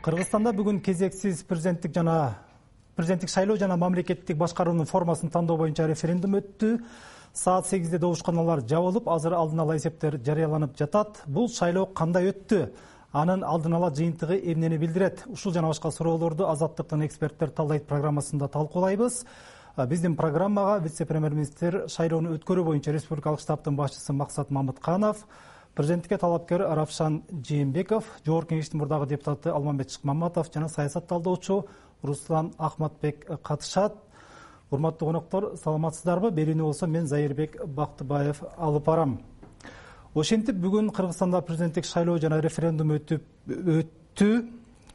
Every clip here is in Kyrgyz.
Кыргызстанда бүгүн кезексиз президенттик шайлоо жана мамлекеттик башкаруунун формасын тандоо боюнча референдум өттү. Саат 8-де добушканалар жабылып, азыр алдын ала эсептер жарыяланып жатат. Бул шайлоо кандай өттү? Анын алдын ала жыйынтыгы эмнени билдирет? Ушул жана башка суроолорду Азаттыктын эксперттер талдайт программасында талкуулайбыз. Биздин программага вице-премьер-министр шайлоону өткөрүү боюнча республикалык штабтын башчысы Максат Мамытканов, президентке талапкер Равшан Жээнбеков, Жогорку Кеңештин мурдагы депутаты Алмамбет Шыкмаматов жана саясат талдоочу Руслан Ахматбек катышат. Урматтуу коноктор, саламатсыздарбы? Берүүнү болсо мен Зайырбек Бактыбаев алып барам. Ошентип бүгүн Кыргызстанда президенттик шайлоо жана референдум өттү.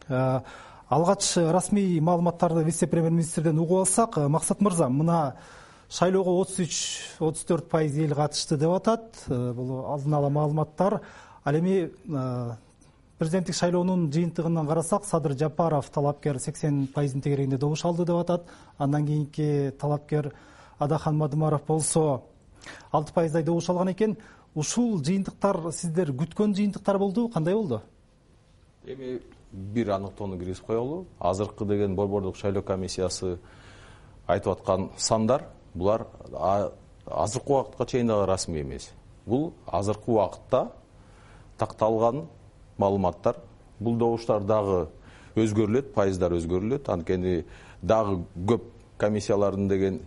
Алгач расмий маалыматтарды вице-премьер-министрден угуп алсак, Максат мырза, мына шайлоого 33-34% эл катышты деп атат. Бул алдын ала маалыматтар. Ал эми президенттик шайлоонун жыйынтыгынан карасак, Садыр Жапаров талапкер 80% тегерегинде добуш алды деп атат. Андан кийинки талапкер Адахан Мадымаров болсо 6%дай добуш алган экен. Ушул жыйынтыктар сиздер күткөн жыйынтыктар болду? Кандай болду? Эми бир аныктоону киргизип коелу. Азыркы деген борбордук шайлоо комиссиясы айтып аткан сандар, булар азыркы убакытка чейин дагы расмий эмес. Бул азыркы убакытта такталган маалыматтар. Бул добуштар дагы өзгөрүлөт, пайыздар өзгөрүлөт. Анткени дагы көп комиссиялардын деген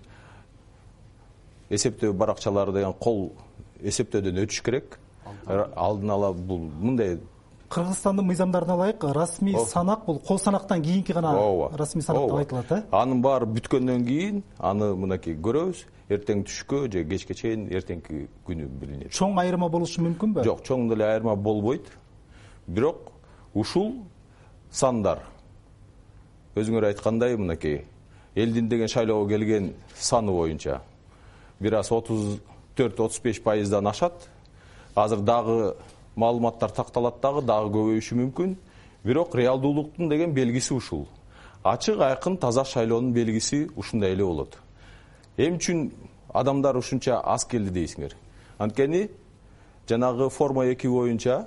эсептөө баракчалары деген кол эсептөөдөн өтүш керек. Алдын ала бул мындай Кыргызстандын мыйзамдарына ылайык расмий санак бул кол санактан кийинки гана расмий санак деп айтылат, э? Анын баары бүткөндөн кийин аны мынакей көрөбүз. Эртең түшкө же кечке чейин эртеңки күнү билинет. Чоң айырма болушу мүмкүнбү? Жок, чоң деле айырма болбойт. Бирок ушул сандар өзүңөр айткандай мынакей элдин деген шайлоого келген саны боюнча бир аз 34-35%дан ашат. Азыр дагы маалыматтар такталат, дагы көбөйүшү мүмкүн. Бирок реалдуулуктун деген белгиси ушул. Ачык, айкын, таза шайлоонун белгиси ушундай эле болот. Эмне үчүн адамдар ушунча аз келди дейсиңер? Анткени жанагы форма 2 боюнча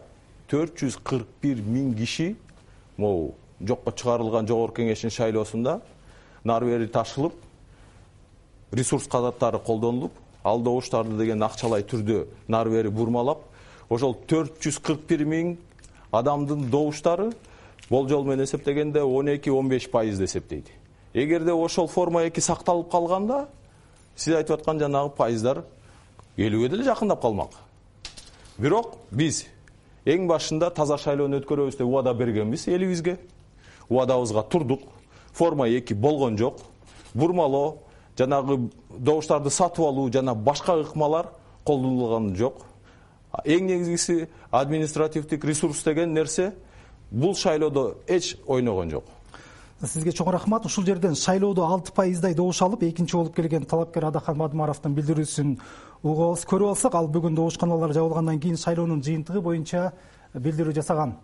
441 миң киши могу жокко чыгарылган Жогорку Кеңештин шайлоосунда нары бери ташылып, ресурс кадаттары колдонулуп, ал добуштарды деген акчалай түрдө нары бери бурмалап, ошол 441 миң адамдын добуштары болжол менен эсептегенде 12-15% эсептейт. Эгерде ошол форма 2 сакталып калганда, сиз айтып аткан жанагы пайыздар 50ге деле жакындап калмак. Бирок биз эң башында таза шайлоону өткөрөбүз деп убада бергенбиз элибизге. Убадабызга турдук. Форма 2 болгон жок. Бурмалоо, жанагы добуштарды сатып алуу жана башка ыкмалар колдонулган жок. Эң негизгиси административдик ресурс деген нерсе бул шайлоодо эч ойногон жок. Сизге чоң рахмат. Ушул жерден шайлоодо 6%дай добуш алып, экинчи болуп келген талапкер Адахан Мадымаровдун билдирүүсүн көрүп алсак, ал бүгүн добушканалар жабылгандан кийин шайлоонун жыйынтыгы боюнча билдирүү жасаган.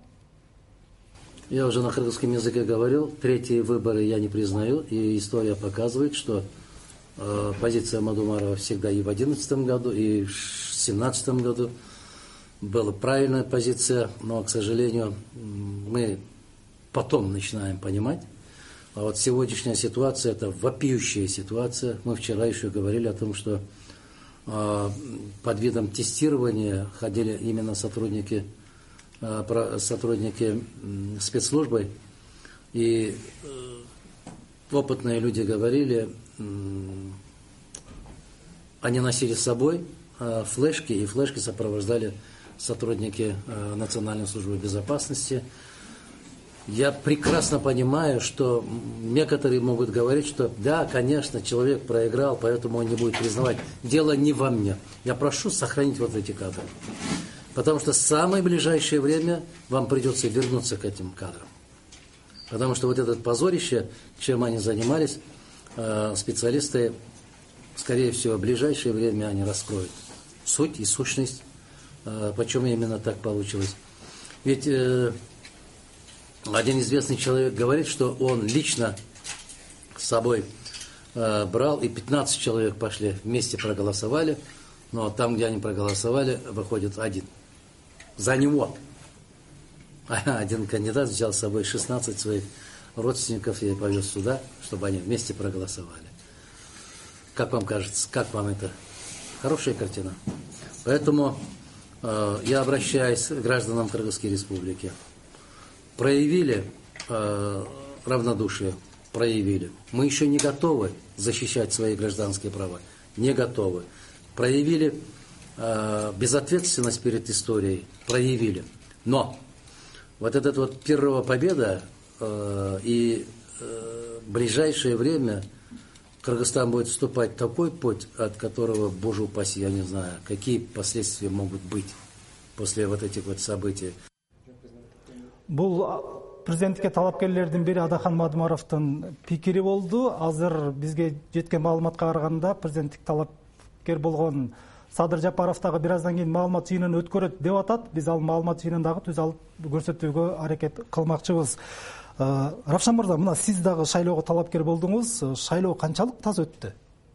Я уже на кыргызском языке говорил, третьи выборы я не признаю, и история показывает, что позиция Мадумарова всегда и в 2011 году, и в 2017 году была правильная позиция, но, к сожалению, мы потом начинаем понимать. А вот сегодняшняя ситуация – это вопиющая ситуация. Мы вчера еще говорили о том, что под видом тестирования ходили именно сотрудники спецслужбы. И опытные люди говорили, они носили с собой флешки, и флешки сопровождали сотрудники Национальной службы безопасности. Я прекрасно понимаю, что некоторые могут говорить, что да, конечно, человек проиграл, поэтому он не будет признавать. Дело не во мне. Я прошу сохранить вот эти кадры. Потому что в самое ближайшее время вам придется вернуться к этим кадрам. Потому что вот это позорище, чем они занимались, специалисты, скорее всего, в ближайшее время они раскроют суть и сущность, почему именно так получилось. Ведь один известный человек говорит, что он лично с собой брал, и 15 человек пошли, вместе проголосовали, но там, где они проголосовали, выходит один. За него. один кандидат взял с собой 16 своих родственников и повез сюда, чтобы они вместе проголосовали. Как вам кажется, как вам это? Хорошая картина. Поэтому я обращаюсь к гражданам Кыргызской Республики. Проявили равнодушие, проявили. Мы еще не готовы защищать свои гражданские права, не готовы. Проявили безответственность перед историей, проявили. Но вот эта вот первая победа и в ближайшее время Кыргызстан будет вступать в такой путь, от которого, боже упаси, я не знаю, какие последствия могут быть после вот этих вот событий. Бул президенттикке талапкерлердин бири Адахан Мадумаровдун пикири болду. Азыр бизге жеткен маалыматка караганда президенттик талапкер болгон Садыр Жапаров дагы бир аздан кийин маалымат жыйынын өткөрөт деп атат. Биз ал маалымат жыйынын дагы түз алып көрсөтүүгө аракет кылмакчыбыз. Равшан мырза, мына сиз дагы шайлоого талапкер болдуңуз. Шайлоо канчалык таза өттү?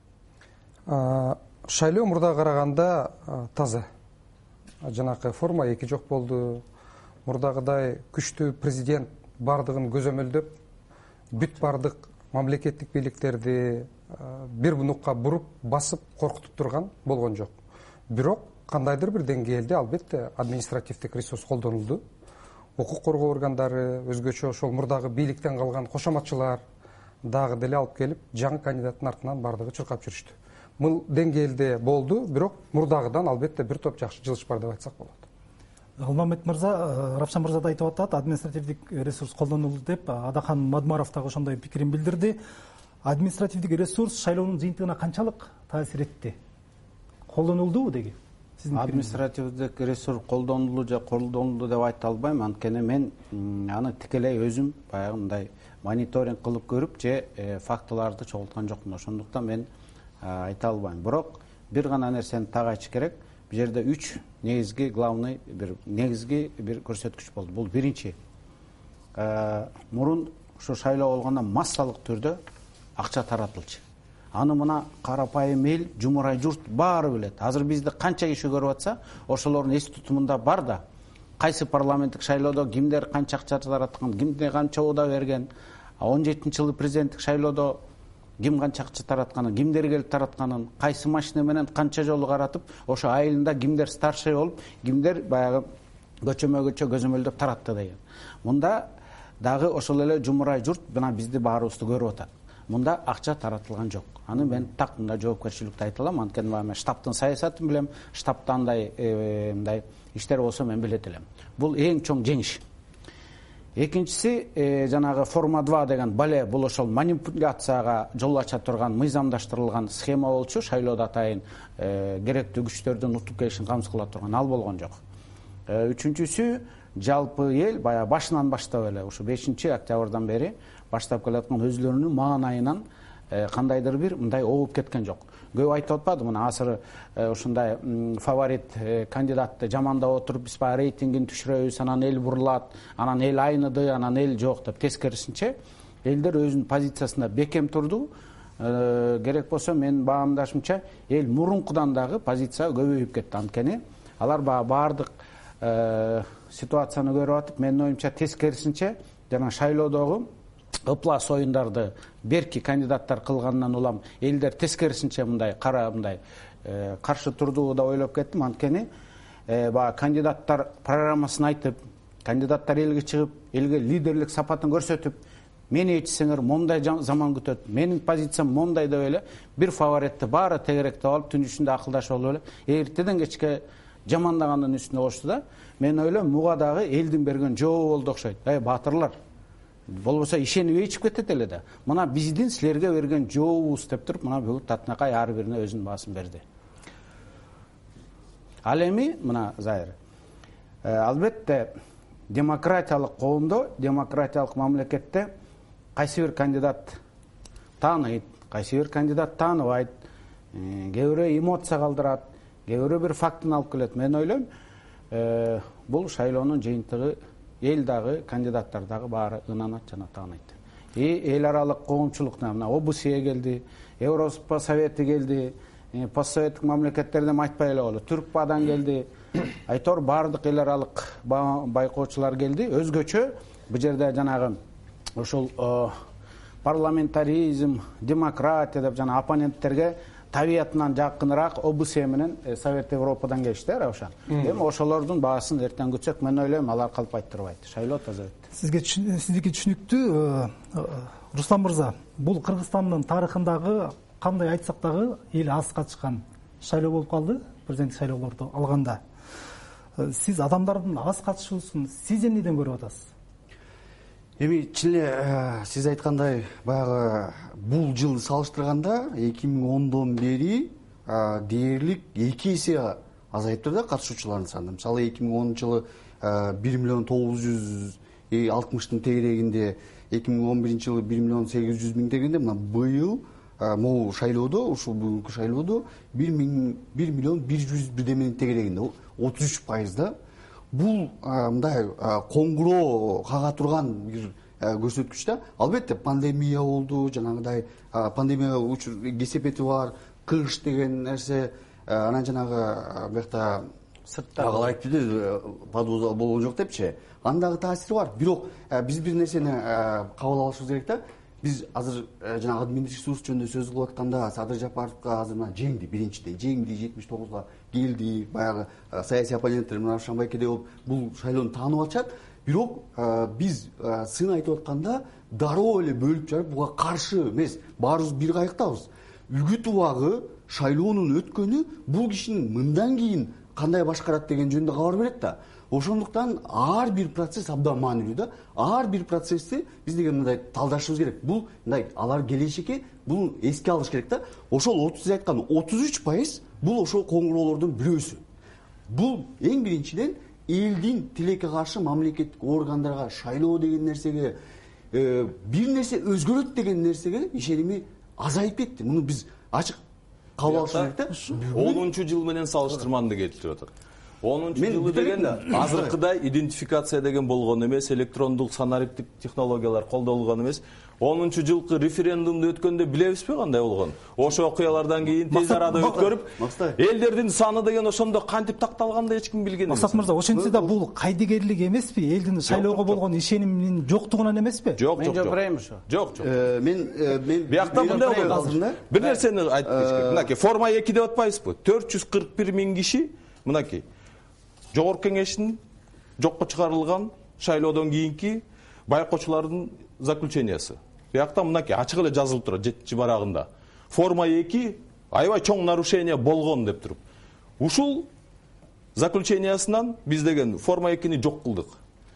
Шайлоо мурдага караганда таза. Жанакы форма эки жок болду. Мурдагыдай күчтүү президент бардыгын көзөмөлдөп, бүт бардык мамлекеттик бийликтерди бир бунукка буруп, басып, коркутуп турган болгон жок. Бирок кандайдыр бир деңгээлде албетте административдик ресурс колдонулду. Укук коргоо органдары, өзгөчө ошол мурдагы бийликтен калган кошоматчылар дагы деле алып келип, жаңы кандидаттын артынан бардыгы чуркап жүрүштү. Бул деңгээлде болду, бирок мурдагыдан албетте бир топ жакшы жылыш бар деп айтсак болот. Алмамет мырза, Равшан мырза да айтып атат, административдик ресурс колдонулду деп, Адахан Мадумаров дагы ошондой пикирин билдирди. Административдик ресурс шайлоонун жыйынтыгына канчалык таасир этти? Колдонулдубу деги? Административдик ресурс колдонулду же колдонулду деп айта албайм, анткени мен аны тикелей өзүм баягындай мониторинг кылып көрүп же фактыларды чогулткан жокмун. Ошондуктан мен айта албайм. Бирок бир гана нерсени так айтыш керек. Бул жерде 3 негизги главный бир көрсөткүч болду. Бул биринчи. Мурун ушу шайлоо болгондо массалык түрдө акча таратылчу. Аны мына карапайым эл, жумурай журт баары билет. Азыр бизди канча киши көрүп атса, ошолордун эс тутумунда бар да. Кайсы парламенттик шайлоодо кимдер канча акча тараткан, кимдер канча оода берген, 17-жылы президенттик шайлоодо ким канча акча таратканын, кимдер келип таратканын, кайсы машина менен канча жолу каратып, ошо айылында кимдер старший болуп, кимдер баягы көчөмө көзөмөлдөп таратты деген. Мында дагы ошол эле жумурай журт мына бизди баарыбызды көрүп атат. Мында акча таратылган жок. Аны мен так мында жоопкерчиликти айта алам, анткени мен штабтын саясатын билем, штабта мындай иштер болсо мен билет элем. Бул эң чоң жеңиш. Экинчиси жанагы форма 2 деген бале, бул ошол манипуляцияга жол ача турган мыйзамдаштырылган схема болчу, шайлоодо атайын керектүү күчтөрдүн утуп келишин камсыз кыла турган, ал болгон жок. Үчүнчүсү жалпы эл баягы башынан баштап эле ушу 5-октябрдан бери баштап келаткан өзлөрүнүн маанайынан кандайдыр бир мындай оогуп кеткен жок. Көп айтып атпады, мына азыр ушундай фаворит кандидатты жамандап отуруп, биз баягы рейтингин түшүрөбүз, анан эл бурулат, анан эл айныды, анан эл жок деп. Тескерисинче элдер өзүнүн позициясында бекем турду. Керек болсо менин баамдашымча эл мурункудан дагы позиция көбөйүп кетти. Анткени алар баардык ситуацияны көрүп атып, менин оюмча тескерисинче жана шайлоодогу ыплас оюндарды берки кандидаттар кылгандан улам элдер тескерисинче мындай каршы турду да ойлоп кеттим. Анткени кандидаттар программасын айтып, кандидаттар элге чыгып, элге лидерлик сапатын көрсөтүп, мени ичсеңер мондай заман күтөт, менин позициям мондай деп эле бир фаворитти баары тегеректеп алып түн ичинде акылдашып алып эле эртеден кечке жамандаганын үстүнө кошту да. Мен ойлойм, муга дагы элдин берген жообу болду окшойт. Баатырлар, болбосо ишенип ичип кетет эле да. Мына биздин силерге берген жообубуз деп туруп, мына бүгүн Татынакай ар бирине өзүнүн баасын берди. Ал эми мына Зайыр, албетте демократиялык коомдо, демократиялык мамлекетте кайсы бир кандидат тааныйт, кайсы бир кандидат тааныбайт, кээ бирөө эмоция калтырат, кээ бирөө бир фактын алып келет. Мен ойлойм, бул шайлоонун жыйынтыгы эл дагы, кандидаттар дагы баары ынанат жана тааныйт. Эл аралык коомчулукна мына ОБСЕ келди, Европа Совети келди, постсоветтик мамлекеттерден айтпай эле болот. Түркбадан келди, айтор баардык эл аралык байкоочулар келди. Өзгөчө бул жерде жанагы ошол парламентаризм, демократия деп жана оппоненттерге табиятынан жакыныраак ОБСЕ менен Совет Европадан келишти, Равшан. Эми ошолордун баасын эртең күтсөк, мен ойлойм алар калпайт турбайт. Шайлоо таза өттү. Сиздики түшүнүктүү. Руслан мырза, бул Кыргызстандын тарыхындагы кандай айтсак дагы эл аз катышкан шайлоо болуп калды, президенттик шайлоолорду алганда. Сиз адамдардын аз катышуусун сиз эмнеден көрүп атасыз? Эми чын эле сиз айткандай баягы бул жылды салыштырганда 2010дон бери дээрлик 2 эсе азайыптыр да катышуучулардын саны. Мисалы 2010 жылы 1.960.000 тегерегинде, 2011 жылы 1.800.000 тегерегинде, мына быйыл могу шайлоодо, ушул бүгүнкү шайлоодо 1.100.000 тегерегинде, 33% да. Бул мындай коңгуроо кага турган бир көрсөткүч да. Албетте пандемия болду, жанагыдай пандемия кесепети бар, кыш деген нерсе, анан жанагы бuyakта сыртта калай айтты, подвоза болгон жок депчи. Андагы таасири бар. Бирок биз бир нерсени кабыл алышыбыз керек да. Биз азыр жанагы админдик ресурс жөнүндө сөз кылып атканда Садыр Жапаровго азыр мына жеңди, биринчиден жеңди, 79га келди, баягы саясий оппоненттер мына Равшан Байкедей болуп бул шайлоону таанып атышат. Бирок биз сын айтып атканда дароо эле бөлүп жарып буга каршы эмес, баарыбыз бир кайыктабыз. Үгүт убагы шайлоонун өткөнү бул кишинин мындан кийин кандай башкарат деген жөнүндө кабар берет да. Ошондуктан ар бир процесс абдан маанилүү да. Ар бир процессти биз деген мындай талдашыбыз керек. Бул мындай алар келечекке бул эске алыш керек да. Ошол сиз айткан 33% бул ошол коңгуроолордун бирөөсү. Бул эң биринчиден элдин тилекке каршы мамлекеттик органдарга шайлоо деген нерсеге бир нерсе өзгөрөт деген нерсеге ишеними азайып кетти. Муну биз ачык кабыл алышыбыз керек да. 10-жыл менен салыштырманды келтирип атат. 10-жылы деген азыркыдай идентификация деген болгон эмес, электрондук санариптик технологиялар колдонулган эмес. 10-жылкы референдумду өткөндө билебизби кандай болгон? Ошо окуялардан кийин тез арада өткөрүп, элдердин саны деген ошондо кантип такталганда эч ким билген эмес. Максат мырза, ошентсе да бул кайдыгерлик эмеспи? Элдин шайлоого болгон ишениминин жоктугунан эмеспи? Жок. Мен жобурайм ошо. Жок. Мен биякта мындай болду. Бир нерсени айтып кетиш. Мынакей форма 2 деп атпайбызбы? 441 миң киши мынакей Жогорку кеңештин жокко чыгарылган шайлоодон кийинки байкоочулардын заключениясы. Биякта мынакей ачык эле жазылып турат 7-барагында. Форма 2 аябай чоң нарушение болгон деп туруп. Ушул заключениясынан биз деген форма 2-ни жок кылдык.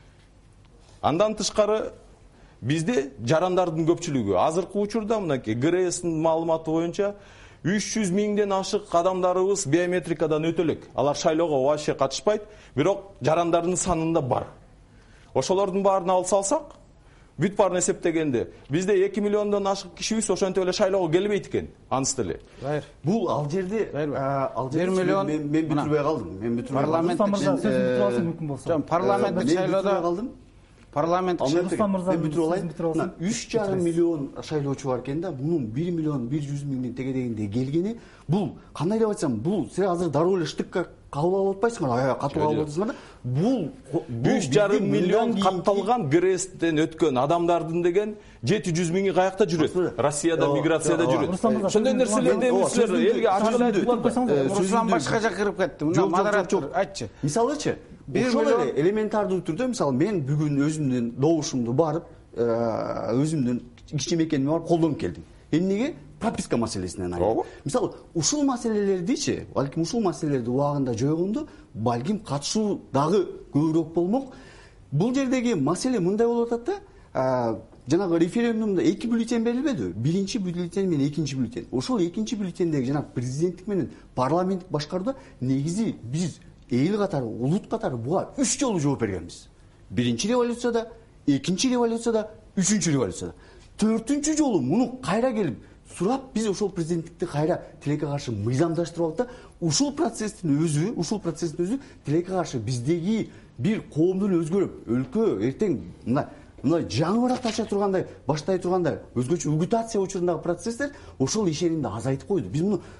Андан тышкары бизде жарандардын көпчүлүгү азыркы учурда мынакей ГРСтин маалыматы боюнча 300 миңден ашык адамдарыбыз биометрикадан өтө элек. Алар шайлоого вообще катышпайт, бирок жарандардын санында бар. Ошолордун баарын алып салсак, бүт баарын эсептегенде бизде 2 миллиондон ашык кишибиз ошентип эле шайлоого келбейт экен, анысы эле. Бул ал жерде 1 миллион мен бүтүрбөй калдым. Мен бүтүрбөй калдым. Парламенттик шайлоодо парламенттик мен бүтүрүп алайын. 3,5 миллион шайлоочу бар экен да. Мунун 1 миллион 100 миңдин тегерегинде келгени бул кандай деп айтсам, бул сен азыр дароо эле штыкка кабыл алып атпайсыңар, катуу кабыл алып атасыңар да. Бул 3,5 миллион катталган ГРСтен өткөн адамдардын деген 700 миңи каякта жүрөт? Россияда миграцияда жүрөт. Ошондой нерселерди силер элге ачык айтып койсоңуздар. Руслан башка жака кирип кетти. Мына модератор айтчы. Мисалычы, ошол эле элементардуу түрдө мисалы мен бүгүн өзүмдүн добушумду барып, өзүмдүн кичи мекенимди барып колдонуп келдим. Эмнеге? Прописка маселесинен айрылып. Мисалы, ушул маселелердичи, балким ушул маселелерди убагында жойгондо, балким катышуу дагы көбүрөөк болмок. Бул жердеги маселе мындай болуп атат да, жанагы референдумда 2 бюллетень берилбеди. Биринчи бюллетень менен экинчи бюллетень. Ошол экинчи бюллетендеги жанагы президенттик менен парламенттик башкарууда негизи биз эл катары, улут катары буга 3 жолу жооп бергенбиз. Биринчи революцияда, экинчи революцияда, үчүнчү революцияда. 4-үнчү жолу муну кайра келип сурап биз ошол президенттикти кайра тилекке каршы мыйзамдаштырып алдык да. Ушул процесстин өзү тилекке каршы биздеги бир коомдун өзгөрүп, өлкө эртең мына жаңы барак ача тургандай, баштай тургандай өзгөчө агитация учурундагы процесстер ошол ишенимди азайтып койду. Биз муну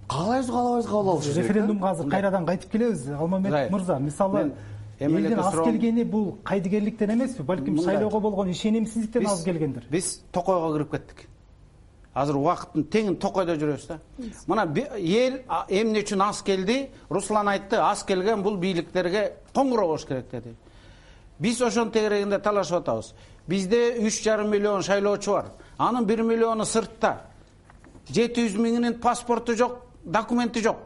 каалайбыз кабыл алышыбыз керек. Референдумга азыр кайрадан кайтып келебиз. Алмамет мырза, мисалы элдин аз келгени бул кайдыгерликтен эмеспи, балким шайлоого болгон ишенимсиздиктен аз келгендир. Биз Токойго кирип кеттик. Азыр убакыттын теңин Токойдо жүрөбүз да. Мына эл эмне үчүн аз келди? Руслан айтты, аз келген бул бийликтерге коңгуроо болуш керек деди. Биз ошонун тегерегинде талашып атабыз. Бизде 3,5 миллион шайлоочу бар. Анын 1 миллиону сыртта. 700 миңинин паспорту жок, документи жок.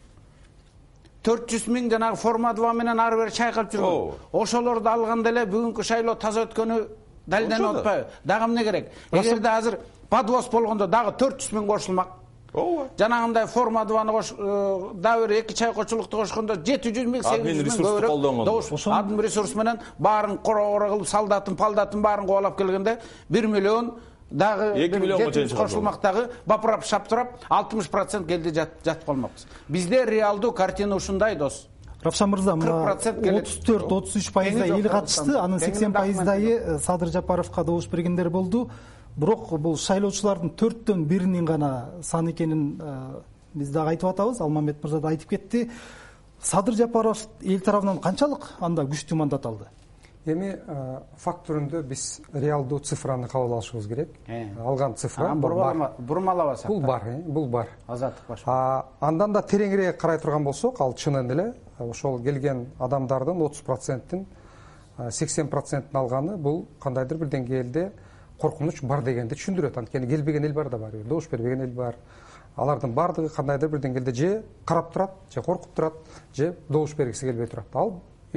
400 миң жанагы форма 2 менен ары бери чайкалып жүргөн. Ошолорду алганда эле бүгүнкү шайлоо таза өткөнү далилденип атпайбы? Дагы эмне керек? Эгерде азыр подвоз болгондо дагы 400 миң кошулмак. Жанагындай форма 2-ны дагы бир 2 чайкоочулукту кошкондо 700 миң, 800 миң көбүрөөк админ ресурс менен баарын кора кылып, солдатын, палдатын баарын кубалап келгенде 1 миллион дагы 2 миллионго чейин кошулмактагы бапырап шаптырап 60% келди жатып калмакпыз. Бизде реалдуу картина ушундай, дос. Равшан мырза, 34-33% эл катышты, анын 80%дайы Садыр Жапаровго добуш бергендер болду. Бирок бул шайлоочулардын 4төн 1-нин гана сан экенин биз дагы айтып атабыз. Алмамет мырза да айтып кетти. Садыр Жапаров эл тарабынан канчалык анда күчтүү мандат алды? Эми факт түрүндө биз реалдуу цифраны кабыл алышыбыз керек. Алган цифра бурмалабасак. Бул бар. Азаттык баш. Андан да тереңирээк карай турган болсок, ал чынын эле ошол келген адамдардын 30%-тин 80%-ин алганы бул кандайдыр бир деңгээлде коркунуч бар дегенди түшүндүрөт. Анткени келбеген эл бар да бар, добуш бербеген эл бар. Алардын бардыгы кандайдыр бир деңгээлде же карап турат, же коркуп турат, же добуш бергиси келбей турат. Ал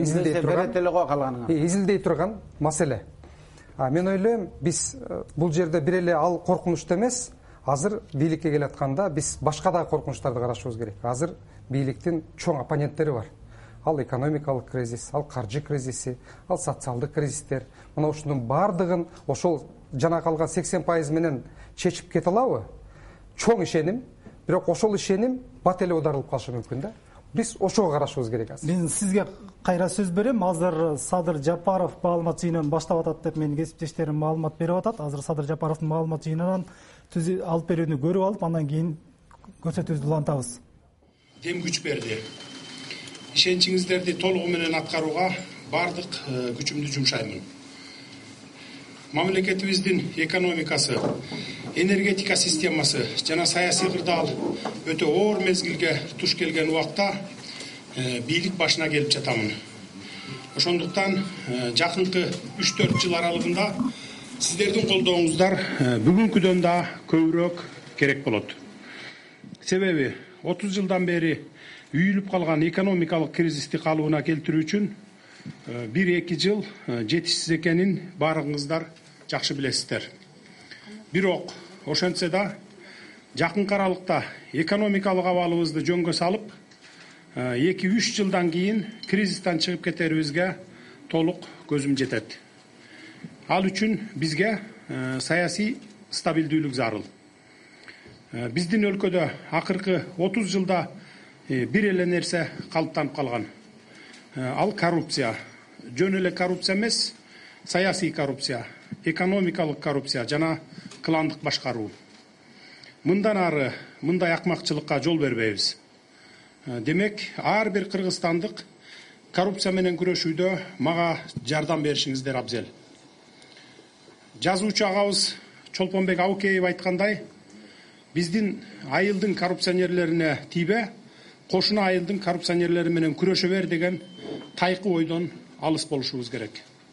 изилдей турган маселе. Мен ойлойм, биз бул жерде бир эле ал коркунучту эмес, азыр бийликке келатканда биз башка да коркунучтарды карашыбыз керек. Азыр бийликтин чоң оппоненттери бар. Ал экономикалык кризис, ал каржы кризиси, ал социалдык кризистер. Мына ушунун бардыгын ошол жана калган 80% менен чечип кете алабы? Чоң ишеним, бирок ошол ишеним бат эле оодарылып калышы мүмкүн да. Биз ошого карашыбыз керек азыр. Мен сизге кайра сөз берем. Азыр Садыр Жапаров маалымат жыйынын баштап атат деп менин кесиптештерим маалымат берип атат. Азыр Садыр Жапаровдун маалымат жыйынынан алып берүүнү көрүп алып, андан кийин көрсөтүүбүздү улантабыз. Дем күч берди. Ишеничиңиздерди толугу менен аткарууга бардык күчүмдү жумшаймын. Мамлекетибиздин экономикасы, энергетика системасы жана саясий кырдаал өтө оор мезгилге туш келген убакта бийлик башына келип жатамын. Ошондуктан жакынкы 3-4 жыл аралыгында сиздердин колдооңуздар бүгүнкүдөн да көбүрөөк керек болот. Себеби 30 жылдан бери үйүлүп калган экономикалык кризисти калыбына келтирүү үчүн 1-2 жыл жетишсиз экенин баарыңыздар жакшы билесиздер. Бирок ошентсе да жакынкы аралыкта экономикалык абалыбызды жөнгө салып, 2-3 жылдан кийин кризистен чыгып кетерибизге толук көзүм жетет. Ал үчүн бизге саясий стабилдүүлүк зарыл. Биздин өлкөдө акыркы 30 жылда бир эле нерсе калыптанып калган. Ал коррупция. Жөн эле коррупция эмес, саясий коррупция, экономикалык коррупция жана кландык башкаруу. Мындан ары мындай акмакчылыкка жол бербейбиз. Демек, ар бир кыргызстандык коррупция менен күрөшүүдө мага жардам беришиңиздер абзел. Жазуучу агабыз Чолпонбек Абукеев айткандай, биздин айылдын коррупционерлерине тийбе, кошуна айылдын коррупционерлери менен күрөшө бер деген тайкы ойдон алыс болушубуз керек.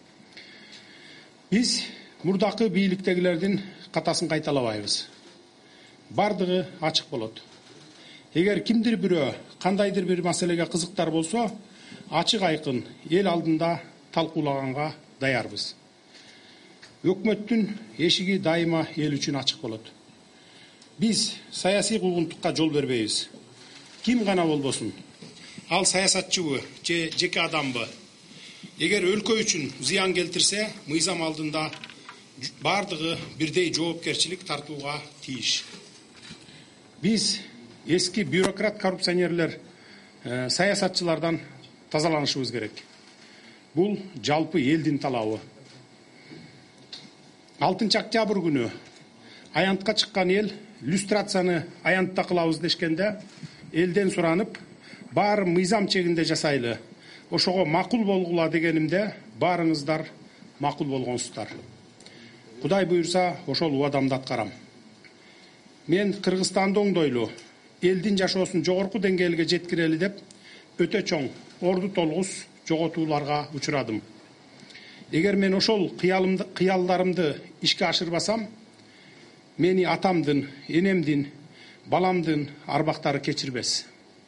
Биз мурдакы бийликтегилердин катасын кайталабайбыз. Бардыгы ачык болот. Эгер кимдир бирөө кандайдыр бир маселеге кызыктар болсо, ачык айкын эл алдында талкуулаганга даярбыз. Өкмөттүн эшиги дайыма эл үчүн ачык болот. Биз саясий куугунтукка жол бербейбиз. Ким гана болбосун, ал саясатчыбы же жеке адамбы, эгер өлкө үчүн зыян келтирсе, мыйзам алдында бардыгы бирдей жоопкерчилик тартууга тийиш. Биз эски бюрократ коррупционерлер, саясатчылардан тазаланышыбыз керек. Бул жалпы элдин талабы. 6 октябрь күнү аянтка чыккан эл люстрацияны аянтта кылабыз дешкенде элден суранып баарын мыйзам чегинде жасайлы, ошого макул болгула дегенимде баарыңыздар макул болгонсуздар. Кудай буйрса ошол убадамды аткарам. Мен Кыргызстанды оңдойлу, элдин жашоосун жогорку деңгээлге жеткирели деп өтө чоң орду толгус жоготууларга учурадым. Эгер мен ошол кыялдарымды ишке ашырбасам, мени атамдын, энемдин, баламдын арбактары кечирбес.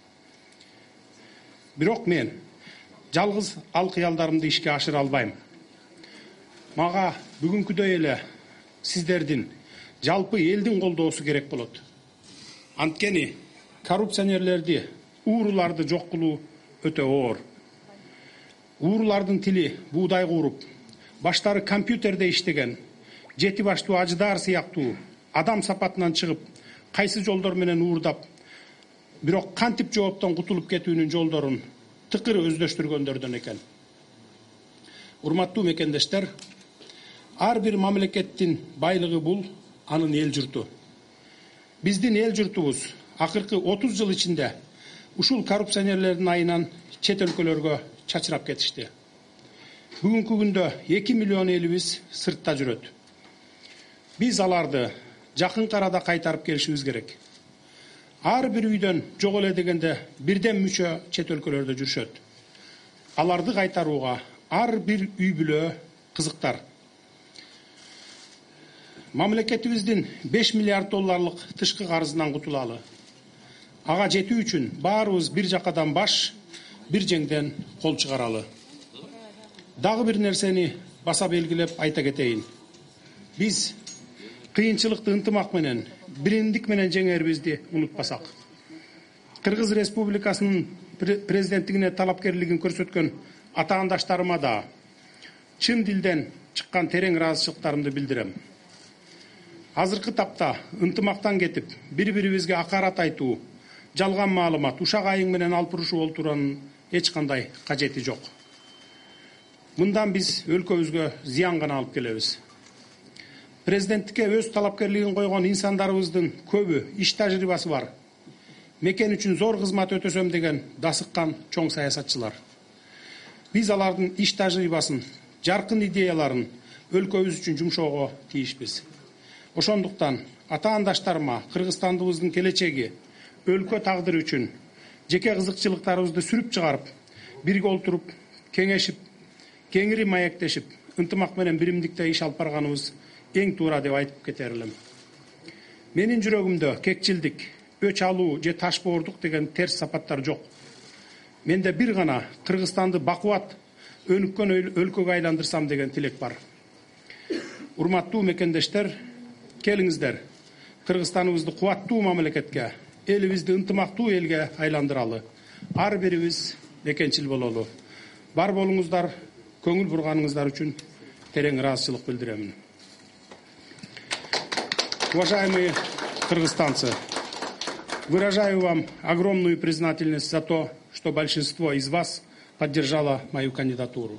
Бирок мен жалгыз ал кыялдарымды ишке ашыра албайм. Мага бүгүнкүдөй эле сиздердин, жалпы элдин колдоосу керек болот. Анткени коррупционерлерди, ууруларды жок кылуу өтө оор. Уурулардын тили буудай кууруп, баштары компьютерде иштеген, жети баштуу ажыдар сыяктуу адам сапатынан чыгып, кайсы жолдор менен уурдап, бирок кантип жооптон кутулуп кетүүнүн жолдорун тыкыр өздөштүргөндөрдөн экен. Урматтуу мекендештер, ар бир мамлекеттин байлыгы бул анын эл журту. Биздин эл журтубуз акыркы 30 жыл ичинде ушул коррупционерлердин айынан чет өлкөлөргө чачырап кетишти. Бүгүнкү күндө 2 миллион элибиз сыртта жүрөт. Биз аларды жакынкы арада кайтарып келишибиз керек. Ар бир үйдөн жок эле дегенде бирден мүчө чет өлкөлөрдө жүрүшөт. Аларды кайтарууга ар бир үй бүлө кызыктар. Мамлекетибиздин 5 миллиард долларлык тышкы карызынан кутулалы. Ага жетүү үчүн баарыбыз бир жакадан баш, бир жеңден кол чыгаралы. Дагы бир нерсени баса белгилеп айта кетейин. Биз кыйынчылыкты ынтымак менен, биримдик менен жеңерибизди унутпасак. Кыргыз Республикасынын президенттигине талапкерлигин көрсөткөн атаандаштарыма да чын дилден чыккан терең ыраазычылыктарымды билдирем. Азыркы тапта ынтымактан кетип, бири-бирибизге акарат айтуу, жалган маалымат, ушак айың менен алпырышуу олтуранын эч кандай кажети жок. Мындан биз өлкөбүзгө зыян гана алып келебиз. Президенттикке өз талапкерлигин койгон инсандарыбыздын көбү иш тажрыйбасы бар. Мекен үчүн зор кызмат өтөсөм деген дасыккан чоң саясатчылар. Биз алардын иш тажрыйбасын, жаркын идеяларын өлкөбүз үчүн жумшоого тийишпиз. Ошондуктан атаандаштарыма Кыргызстандыбыздын келечеги, өлкө тагдыры үчүн жеке кызыкчылыктарыбызды сүрүп чыгарып, бирге олтуруп, кеңешип, кеңири маектешип, ынтымак менен биримдикте иш алып барганыбыз эң туура деп айтып кетер элем. Менин жүрөгүмдө кекчилдик, өч алуу же ташбоордук деген терс сапаттар жок. Менде бир гана Кыргызстанды бакубат, өнүккөн өлкөгө айландырсам деген тилек бар. Урматтуу мекендештер, келиңиздер, Кыргызстаныбызды кубаттуу мамлекетке, элибизди ынтымактуу элге айландыралы. Ар бирибиз бекенчил бололу. Бар болуңуздар, көңүл бурганыңыздар үчүн терең ыраазычылык билдиремин. Уважаемые кыргызстанцы, выражаю вам огромную признательность за то, что большинство из вас поддержало мою кандидатуру.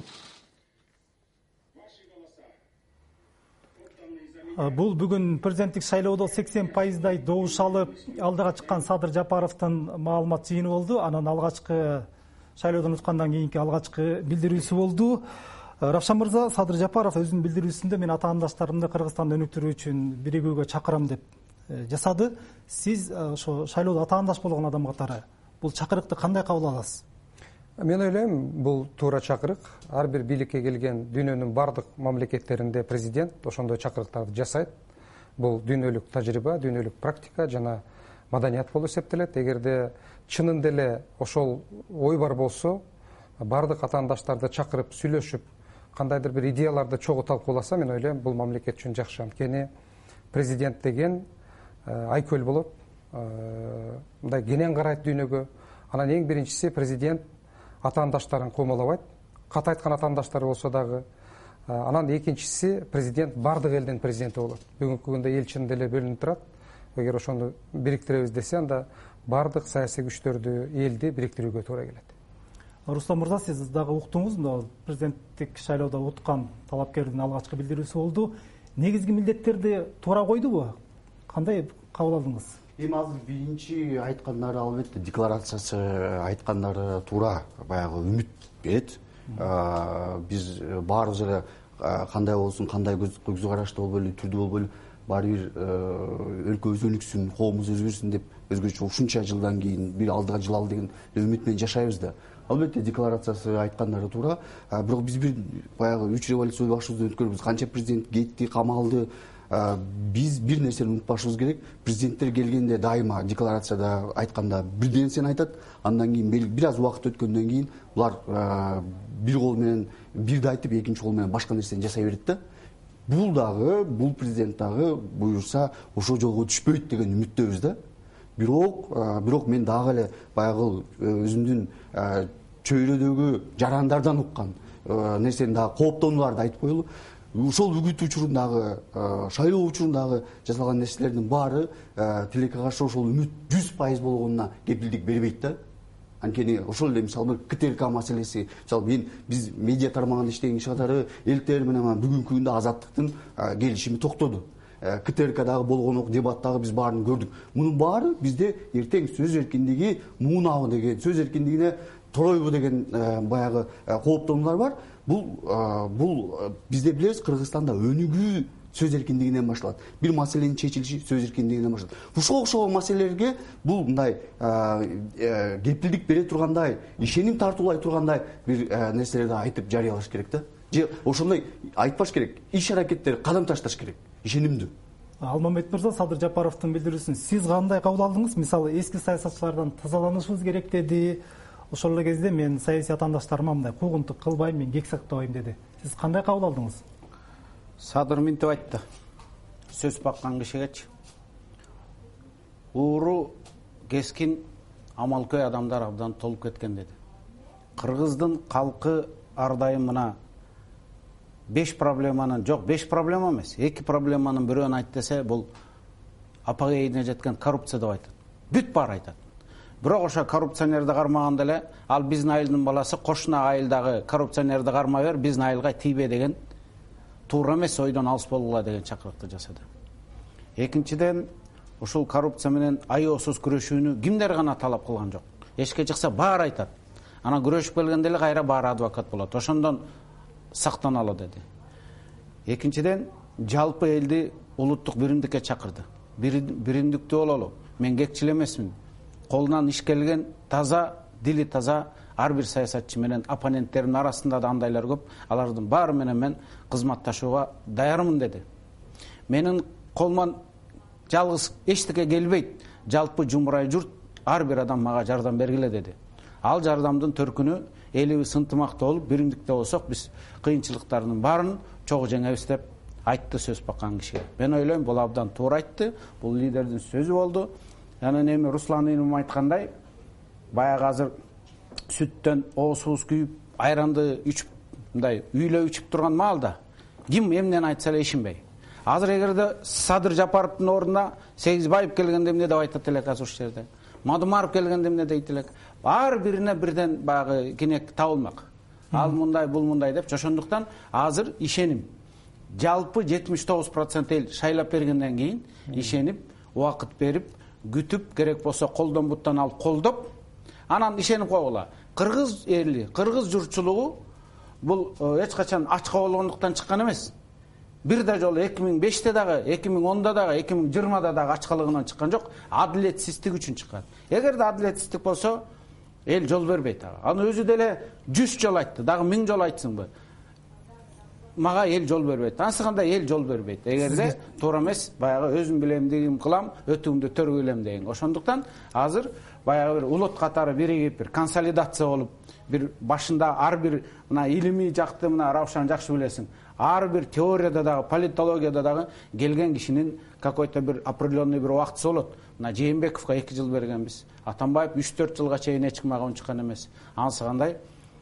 Бул бүгүн президенттик шайлоодо 80%дай добуш алып, алдыга чыккан Садыр Жапаровдун маалымат жыйыны болду. Анан алгачкы шайлоодон уткандан кийинки алгачкы билдирүүсү болду. Равшан мырза, Садыр Жапаров өзүнүн билдирүүсүндө мен атаандаштарымды Кыргызстанды өнүктүрүү үчүн биригүүгө чакырам деп жасады. Сиз ошо шайлоодо атаандаш болгон адам катары бул чакырыкты кандай кабыл аласыз? Мен ойлойм, бул туура чакырык. Ар бир бийликке келген дүйнөнүн бардык мамлекеттеринде президент ошондой чакырыктарды жасайт. Бул дүйнөлүк тажрыйба, дүйнөлүк практика жана маданият болуп эсептелет. Эгерде чынында эле ошол ой бар болсо, бардык атаандаштарды чакырып сүйлөшүп, кандайдыр бир идеяларды чогуу талкууласа, мен ойлойм, бул мамлекет үчүн жакшы. Анткени президент деген айкөл болот, мындай кенен карайт дүйнөгө. Анан эң биринчиси президент атаандаштарын комолобойт, кат айткан атаандаштары болсо дагы. Анан экинчиси президент бардык элдин президенти болот. Бүгүнкү күндө эл чынында эле бөлүнүп турат. Эгер ошону бириктиребиз десе, анда бардык саясий күчтөрдү, элди бириктирүүгө туура келет. Рустам мырза, сиз дагы уктуңуз, президенттик шайлоодо уткан талапкердин алгачкы билдирүүсү болду. Негизги милдеттерди туура койдубу? кандай кабыл алдыңыз? Эми азыр биринчи айткандары албетте декларациясы айткандары туура, баягы үмүт берет. Биз баарыбыз эле кандай болсун, кандай көз карашты болбойлу, түрдүү болбойлу, баары бир өлкөбүз өнүксүн, коомубуз өзгөрсүн деп өзгөчө ушунча жылдан кийин бир алдыга жылалы деген үмүт менен жашайбыз да. Албетте декларациясы айткандары туура, бирок биз бир баягы 3 революция башыбыздан өткөрүбүз, канча президент кетти, камалды. Биз бир нерсени унутпашыбыз керек. Президенттер келгенде дайыма декларацияда айтканда бир нерсени айтат, андан кийин бир аз убакыт өткөндөн кийин булар бир кол менен бирди айтып, экинчи кол менен башка нерсени жасай берет да. Бул президент дагы буюрса ошол жолго түшпөйт деген үмүттөбүз да. Бирок мен дагы эле баягы өзүмдүн чөйрөдөгү жарандардан уккан нерсени дагы кооптонууларды айтып коелу. Ушол үгүт учурундагы, шайлоо учурундагы жасалган нерселердин баары тилекке каршы ошол үмүт 100% болгонуна кепилдик бербейт да. Анткени ошол эле мисалы КТРК маселеси, мисалы биз медиа тармагында иштеген киши катары элтер менен бүгүнкү күндө Азаттыктын келишими токтоду. КТРКдагы болгон дебаттагы биз баарын көрдүк. Мунун баары бизде эртең сөз эркиндиги муунабы деген, сөз эркиндигине торойбу деген баягы кооптонуулар бар. Бул бизде билебиз, Кыргызстанда өнүгүү сөз эркиндигинен башталат. Бир маселенин чечилиши сөз эркиндигинен башталат. Ушул маселелерге бул мындай кепилдик бере тургандай, ишеним тартуулай тургандай бир нерселерди айтып жарыялаш керек да. Же ошондой айтпаш керек, иш аракеттер кадам ташташ керек, ишенимдүү. Алмамбет мырза, Садыр Жапаровдун билдирүүсүн сиз кандай кабыл алдыңыз? Мисалы, эски саясатчылардан тазаланышыбыз керек деди. Ошол эле кезде мен саясий атаандаштарыма мындай куугунтук кылбайм, мен кек сактабайм деди. Сиз кандай кабыл алдыңыз? Садыр мынтип айтты. Сөз баккан кишигечи. Ууру кескин амалкөй адамдар абдан толуп кеткен деди. Кыргыздын калкы ар дайым мына 5 проблеманын, жок 5 проблема эмес, 2 проблеманын бирөөнү айт десе, бул апогейине жеткен коррупция деп айтат. Бүт баары айтат. Бирок ошо коррупционерди кармаганда эле, ал биздин айылдын баласы кошуна айылдагы коррупционерди кармай бер, биздин айылга тийбе деген туура эмес ойдон алыс болгула деген чакырыкты жасады. Экинчиден, ушул коррупция менен аеосуз күрөшүүнү кимдер гана талап кылган жок. Эшикке чыкса баары айтат. Ана күрөшүп келгенде эле кайра баары адвокат болот. Ошондон сактаналы деди. Экинчиден, жалпы элди улуттук биримдикке чакырды. Биримдиктүү бололу. Мен кекчил эмесмин. Колунан иш келген, таза, дили таза, ар бир саясатчы менен оппоненттердин арасында да андайлар көп. Алардын баары менен мен кызматташууга даярмын деди. Менин колуман жалгыз эчтеке келбейт. Жалпы жумурай журт, ар бир адам мага жардам бергиле деди. Ал жардамдын төркүнү элибиз ынтымакта болуп, биримдикте болсок, биз кыйынчылыктардын баарын чогуу жеңебиз деп айтты сөз баккан киши. Мен ойлойм, бул абдан туура айтты. Бул лидердин сөзү болду. Анан эми Руслан иним айткандай, баягы азыр сүттөн оосубуз күйүп, айранды ичип, мындай үйлөп ичип турган маалда ким эмнени айтса эле ишенбей. Азыр эгерде Садыр Жапаровдун ордуна Сегизбаев келгенде эмне деп айтат элек азыр ушул жерде. Мадумаров келгенде эмне дейт элек. Ар бирине бирден баягы кинек табылмак. Ал мындай, бул мындай деп. Ошондуктан азыр ишеним. Жалпы 79% эл шайлап бергенден кийин ишенип, убакыт берип, күтүп, керек болсо колдон буттан алып колдоп, анан ишенип койгула. Кыргыз эли, кыргыз журтчулугу бул эч качан ачка болгондуктан чыккан эмес. Бир да жолу 2005-те дагы, 2010-да дагы, 2020-да дагы ачкалыгынан чыккан жок, адилетсиздик үчүн чыккан. Эгерде адилетсиздик болсо, эл жол бербейт ага. Аны өзү деле 100 жол айтты, дагы 1000 жол айтсынбы. Мага эл жол бербейт. Ансыганда эл жол бербейт. Эгерде туура эмес, баягы өзүм билем дегим кылам, өтүңдү төргүлөм деген. Ошондуктан азыр баягы бир улут катары биригип, бир консолидация болуп, бир башында ар бир мына илимий жакты мына Раушан жакшы билесиң. Ар бир теорияда дагы, политологияда дагы келген кишинин какой-то бир определенный бир убактысы болот. Мына Жээнбековго 2 жыл бергенбиз. Атамбаев 3-4 жылга чейин эч кимге унчуккан эмес. Ансыгандай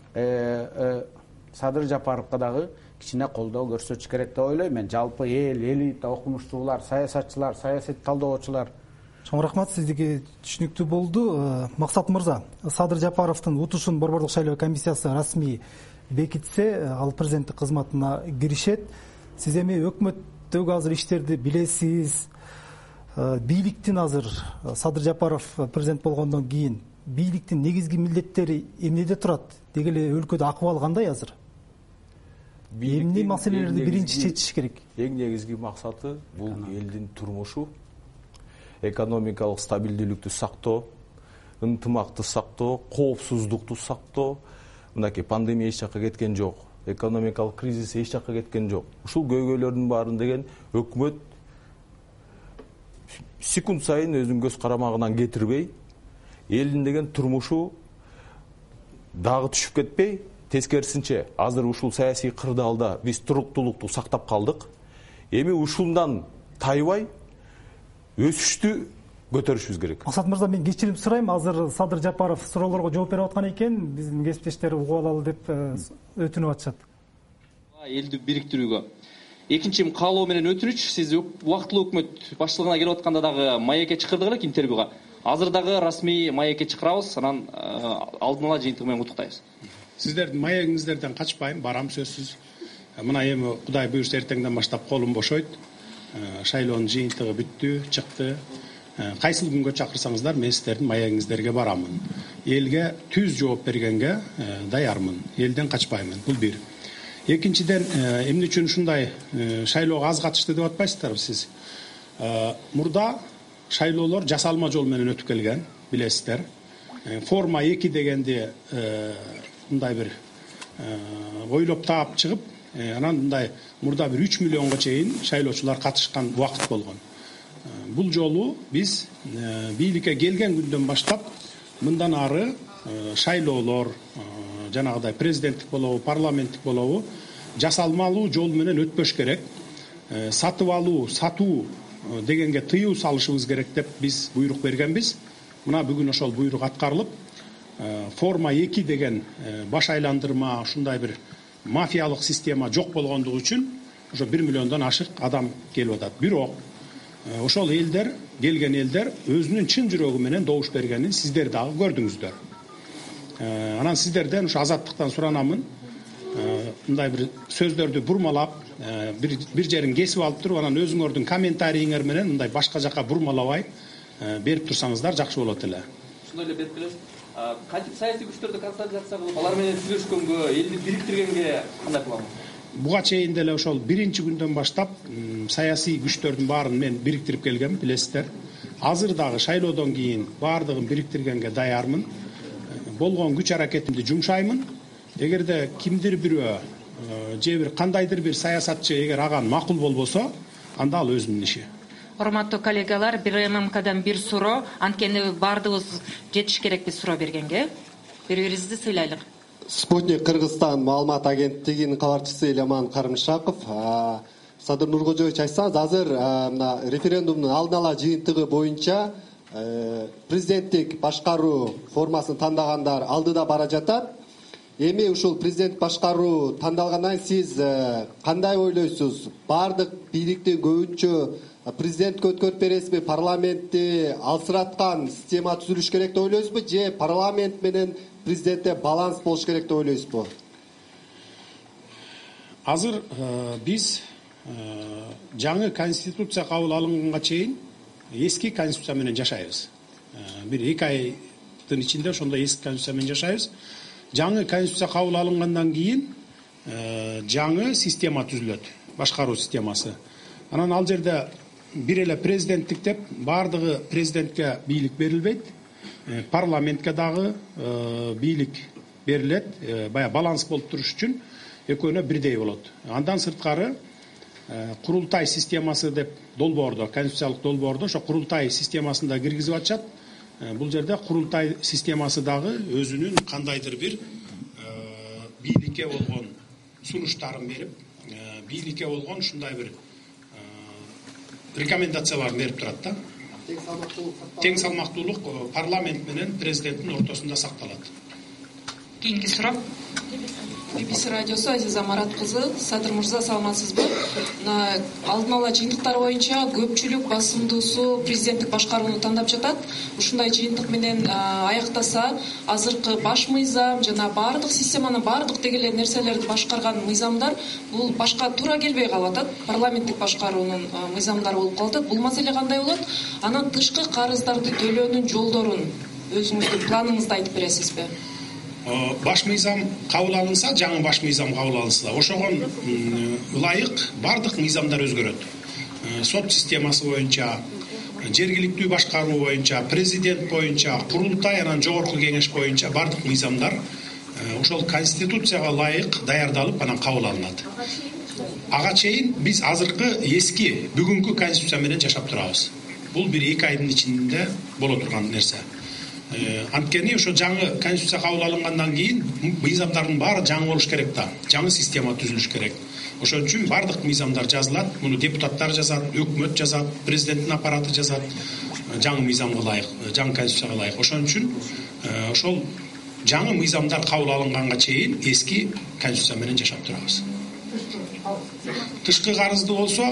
Садыр Жапаровго дагы кичине колдоо көрсөтүш керек деп ойлойм. Мен жалпы элита, окумуштуулар, саясатчылар, саясий талдоочулар. Чоң рахмат, сиздике түшүнүктүү болду. Максат мырза, Садыр Жапаровдун утушун Борбордук шайлоо комиссиясы расмий бекитсе, ал президенттик кызматына киришет. Сиз эми өкмөттөгү азыр иштерди билесиз. бийликтин азыр Садыр Жапаров президент болгондон кийин бийликтин негизги милдеттери эмнеде турат? Деги эле өлкөдө акыбал кандай азыр? Эмне маселелерди биринчи чечиш керек? Эң негизги максаты бул элдин турмушу, экономикалык стабилдүүлүктү сактоо, ынтымакты сактоо, коопсуздукту сактоо. Мынакей пандемия эч жакка кеткен жок, экономикалык кризис эч жакка кеткен жок. Ушул көйгөйлөрдүн баарын деген өкмөт секунд сайын өзүнүн көз карамагынан кетирбей, элдин деген турмушу дагы түшүп кетпей, тескерисинче азыр ушул саясий кырдаалда биз туруктуулукту сактап калдык. Эми ушундан тайбай өсүштү көтөрүшүбүз керек. Асат мырза, мен кечирим сурайм. Азыр Садыр Жапаров суроолорго жооп берип аткан экен. Биздин кесиптештер угуп алалы деп өтүнүп атышат. Элди бириктирүүгө. Экинчи каалоо менен өтүнүч. Сиз убактылуу өкмөт башчылыгына келип атканда дагы маекке чакырдык элек интервьюга. Азыр дагы расмий маекке чакырабыз. Анан алдын ала жыйынтыгы менен куттуктайбыз. Сиздердин маегиңиздерден качпайм, барам сөзсүз. Мына эми Кудай буюрса эртеңден баштап колум бошойт. Шайлоонун жыйынтыгы бүттү, чыкты. Кайсыл күнгө чакырсаңыздар, мен сиздердин маегиңиздерге барамын. Элге түз жооп бергенге даярмын. Элден качпаймын. Бул бир. Экинчиден, эмне үчүн ушундай шайлоого аз катышты деп атпайсыздарбы сиз? Мурда шайлоолор жасалма жол менен өтүп келген, билесиздер. Форма 2 дегенди мындай бир ойлоп таап чыгып, анан мындай мурда бир 3 миллионго чейин шайлоочулар катышкан убакыт болгон. Бул жолу биз бийликке келген күндөн баштап мындан ары шайлоолор, жанагыдай президенттик болобу, парламенттик болобу жасалмалуу жол менен өтпөш керек. Сатып алуу, сатуу дегенге тыюу салышыбыз керек деп биз буйрук бергенбиз. Мына бүгүн ошол буйрук аткарылып, форма 2 деген баш айландырма, ушундай бир мафиялык система жок болгондугу үчүн ошо 1 миллиондон ашык адам келип атат. Бирок ошол элдер, келген элдер өзүнүн чын жүрөгү менен добуш бергенин сиздер дагы көрдүңүздөр. Анан сиздерден ушу азаттыктан суранамын. Мындай бир сөздөрдү бурмалап, бир жерин кесип алып туруп, анан өзүңөрдүн комментарийиңер менен мындай башка жака бурмалабай берип турсаңыздар жакшы болот эле. Ошондой эле берип келесиз. Кантип саясий күчтөрдү консолидация кылып, алар менен сүйлөшкөнгө, элди бириктиргенге кандай кыламыз? Буга чейин деле ошол биринчи күндөн баштап саясий күчтөрдүн баарын мен бириктирип келгем, билесиздер. Азыр дагы шайлоодон кийин баардыгын бириктиргенге даярмын. Болгон күч аракетимди жумшаймын. Эгерде кимдир бирөө же бир кандайдыр бир саясатчы эгер аган макул болбосо, анда ал өзүнүн иши. Урматтуу коллегалар, бир ММКдан бир суроо, анткени баардыгыбыз жетиш керекпиз суроо бергенге. Бири-бирибизди сыйлайлык. Спутник Кыргызстан маалымат агенттигинин кабарчысы Элеман Карымшаков. Садыр Нуркожоевич, айтсаңыз, азыр мына референдумдун алдын ала жыйынтыгы боюнча президенттик башкаруу формасын тандагандар алдыда бара жатат. Эми ушул президент башкаруу тандалгандан сиз кандай ойлойсуз? Бардык бийликтин көбүнчө президентке өткөрүп бересизби? Парламентти алсыраткан система түзүлүш керек деп ойлойсузбу? Же парламент менен президентте баланс болуш керек деп ойлойсузбу? Азыр биз жаңы конституция кабыл алынганга чейин эски конституция менен жашайбыз. Бир 2 айдын ичинде ошондой эски конституция менен жашайбыз. Жаңы конституция кабыл алынгандан кийин жаңы система түзүлөт, башкаруу системасы. Анан ал жерде бир эле президенттик деп баардыгы президентке бийлик берилбейт. Парламентке дагы бийлик берилет. Бая баланс болуп туруш үчүн экөөнө бирдей болот. Андан сырткары курултай системасы деп долбоордо, конституциялык долбоордо ошо курултай системасында киргизип атышат. Бул жерде курултай системасы дагы өзүнүн кандайдыр бир бийликке болгон сунуштарын берип, бийликке болгон ушундай бир рекомендацияларын берип турат да. Тең салмактуулук парламент менен президенттин ортосунда сакталат. Кейинги суроо. BBC радиосу Азиза Марат кызы, Садыр мырза, саламатсызбы? Алдын ала жыйынтыктар боюнча көпчүлүк басымдуусу президенттик башкарууну тандап жатат. Ушундай жыйынтык менен аяктаса, азыркы баш мыйзам жана баардык системаны, баардык дегеле нерселерди башкарган мыйзамдар бул башка туура келбей калып атат. Парламенттик башкаруунун мыйзамдары болуп калып атат. Бул маселе кандай болот? Анан тышкы карыздарды төлөөнүн жолдорун өзүңүздүн планыңызды айтып бересизби? Баш мыйзам кабыл алынса, жаңы баш мыйзам кабыл алынса, ошого ылайык бардык мыйзамдар өзгөрөт. Сот системасы боюнча, жергиликтүү башкаруу боюнча, президент боюнча, курултай, анан жогорку кеңеш боюнча бардык мыйзамдар ошол конституцияга ылайык даярдалып, анан кабыл алынат. Ага чейин биз азыркы эски, бүгүнкү конституция менен жашап турабыз. Бул бир 2 айдын ичинде боло турган нерсе. Анткени ошо жаңы конституция кабыл алынгандан кийин мыйзамдардын баары жаңы болуш керек да, жаңы система түзүлүш керек. Ошон үчүн бардык мыйзамдар жазылат, муну депутаттар жазат, өкмөт жазат, президенттин аппараты жазат, жаңы мыйзамга ылайык, жаңы конституцияга ылайык. Ошон үчүн ошол жаңы мыйзамдар кабыл алынганга чейин эски конституция менен жашап турабыз. Тышкы карызды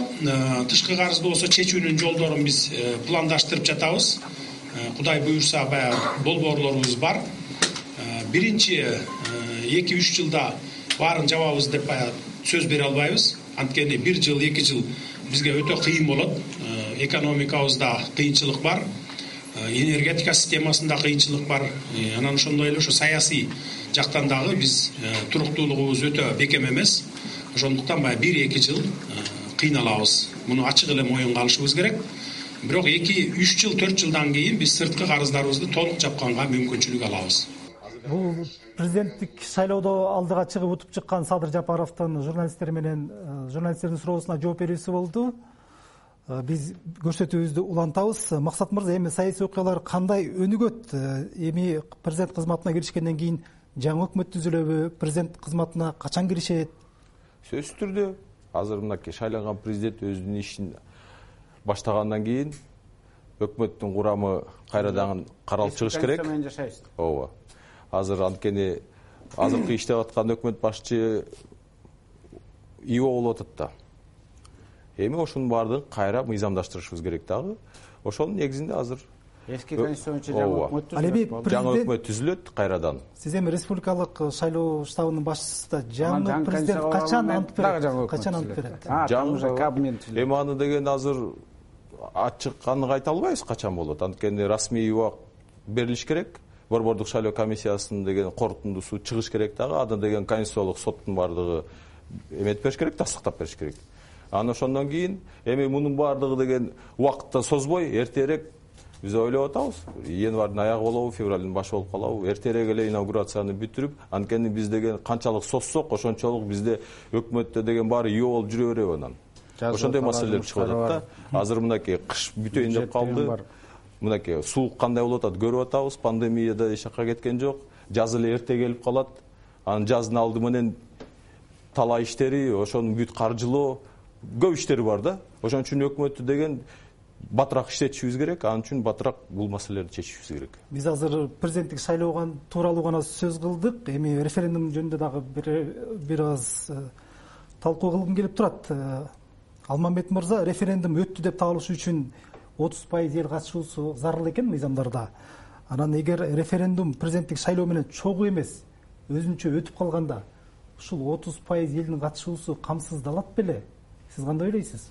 болсо чечүүнүн жолдорун биз пландаштырып жатабыз. Кудай буюрса, баягы болбоорлорубуз бар. Биринчи 2-3 жылда баарын жабабыз деп сөз бере албайбыз. Анткени 1 жыл, 2 жыл бизге өтө кыйын болот. Экономикабызда кыйынчылык бар, энергетика системасында кыйынчылык бар. Анан ошондой эле ошо саясий жактан дагы биз туруктуулугубуз өтө бекем эмес. Ошондуктан 1-2 жыл кыйналабыз. Муну ачык эле моюнга алышыбыз керек. Бирок 2-3 жыл, 4 жылдан кийин биз сырткы карыздарыбызды толук жапканга мүмкүнчүлүк алабыз. Бул президенттик шайлоодо алдыга чыгып утуп чыккан Садыр Жапаровдун журналисттердин суроосуна жооп берүүсү болду. Биз көрсөтүүбүздү улантабыз. Максат мырза, эми саясий окуялар кандай өнүгөт? Эми президент кызматына киришкенден кийин жаңы өкмөт түзүлөбү? Президент кызматына качан киришет? Сөзсүз түрдө азыр мынакей шайланган президент өзүнүн ишин баштагандан кийин өкмөттүн курамы кайрадан каралып чыгыш керек. Ооба. Азыр анткени азыркы иштеп аткан өкмөт башчы ИО болуп атат да. Эми ошонун баардыгын кайра мыйзамдаштырышыбыз керек дагы. Ошонун негизинде азыр эски конституция боюнча жаңы өкмөт түзүлөт кайрадан. Сиз эми республикалык шайлоо штабынын башчысы, жаңы президент качан ант берет? Жаңы кабинет. Эми аны деген азыр ачык анык айта албайбыз качан болот. Анткени расмий убак берилиш керек. Борбордук шайлоо комиссиясынын деген корутундусу чыгыш керек дагы. Аны деген конституциялык соттун бардыгы эметип бериш керек, тастыктап бериш керек. Анан ошондон кийин эми мунун бардыгы деген убакытта созбой, эртерээк биз ойлоп атабыз. Январдын аягы болобу, февралдын башы болуп калабы, эртерээк эле инаугурацияны бүтүрүп, анткени биз деген канчалык созсок, ошончолук бизде өкмөттө деген баары ИО болуп жүрө береби анан. Ошондой маселелер чыгып атат да. Азыр мынакей кыш бүтөйүн деп калды. Мынакей суук кандай болуп атат көрүп атабыз. Пандемияда эч жакка кеткен жок. Жаз эле эрте келип калат. Анын жаздын алды менен талаа иштери, ошонун бүт каржылоо, көп иштери бар да. Ошон үчүн өкмөттү деген батыраак иштетишибиз керек. Анын үчүн батыраак бул маселелерди чечишибиз керек. Биз азыр президенттик шайлоо тууралуу гана сөз кылдык. Эми референдум жөнүндө дагы бир аз талкуу кылгым келип турат. Алмамбет мырза, референдум өттү деп табылыш үчүн 30% эл катышуусу зарыл экен мыйзамдарда. Анан эгер референдум президенттик шайлоо менен чогуу эмес, өзүнчө өтүп калганда, ушул 30% элдин катышуусу камсыздалат беле? Сиз кандай ойлойсуз?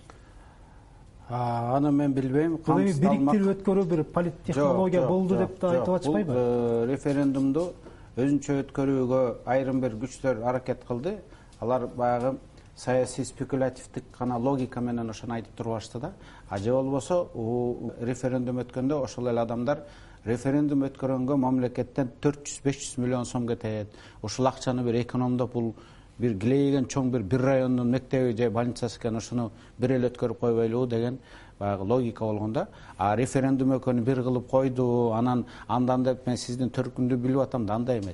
Аны мен билбейм. Бул эми бириктирип өткөрүү бир политтехнология болду деп да айтып атышпайбы? Бул референдумду өзүнчө өткөрүүгө айрым бир күчтөр аракет кылды. Алар баягы саясий спекулятивдик гана логика менен ошону айтып турбашты да. Же болбосо референдум өткөндө ошол эле адамдар референдум өткөргөнгө мамлекеттен 400-500 миллион сом кетет. Ушул акчаны бир экономдоп, бул бир килейген чоң бир райондун мектеби же больницасы экен, ошону бир эле өткөрүп койбойлубу деген баягы логика болгон да. Референдум экөөнү бир кылып койду, андан деп мен сиздин төркүндү билип атам да, андай эмес.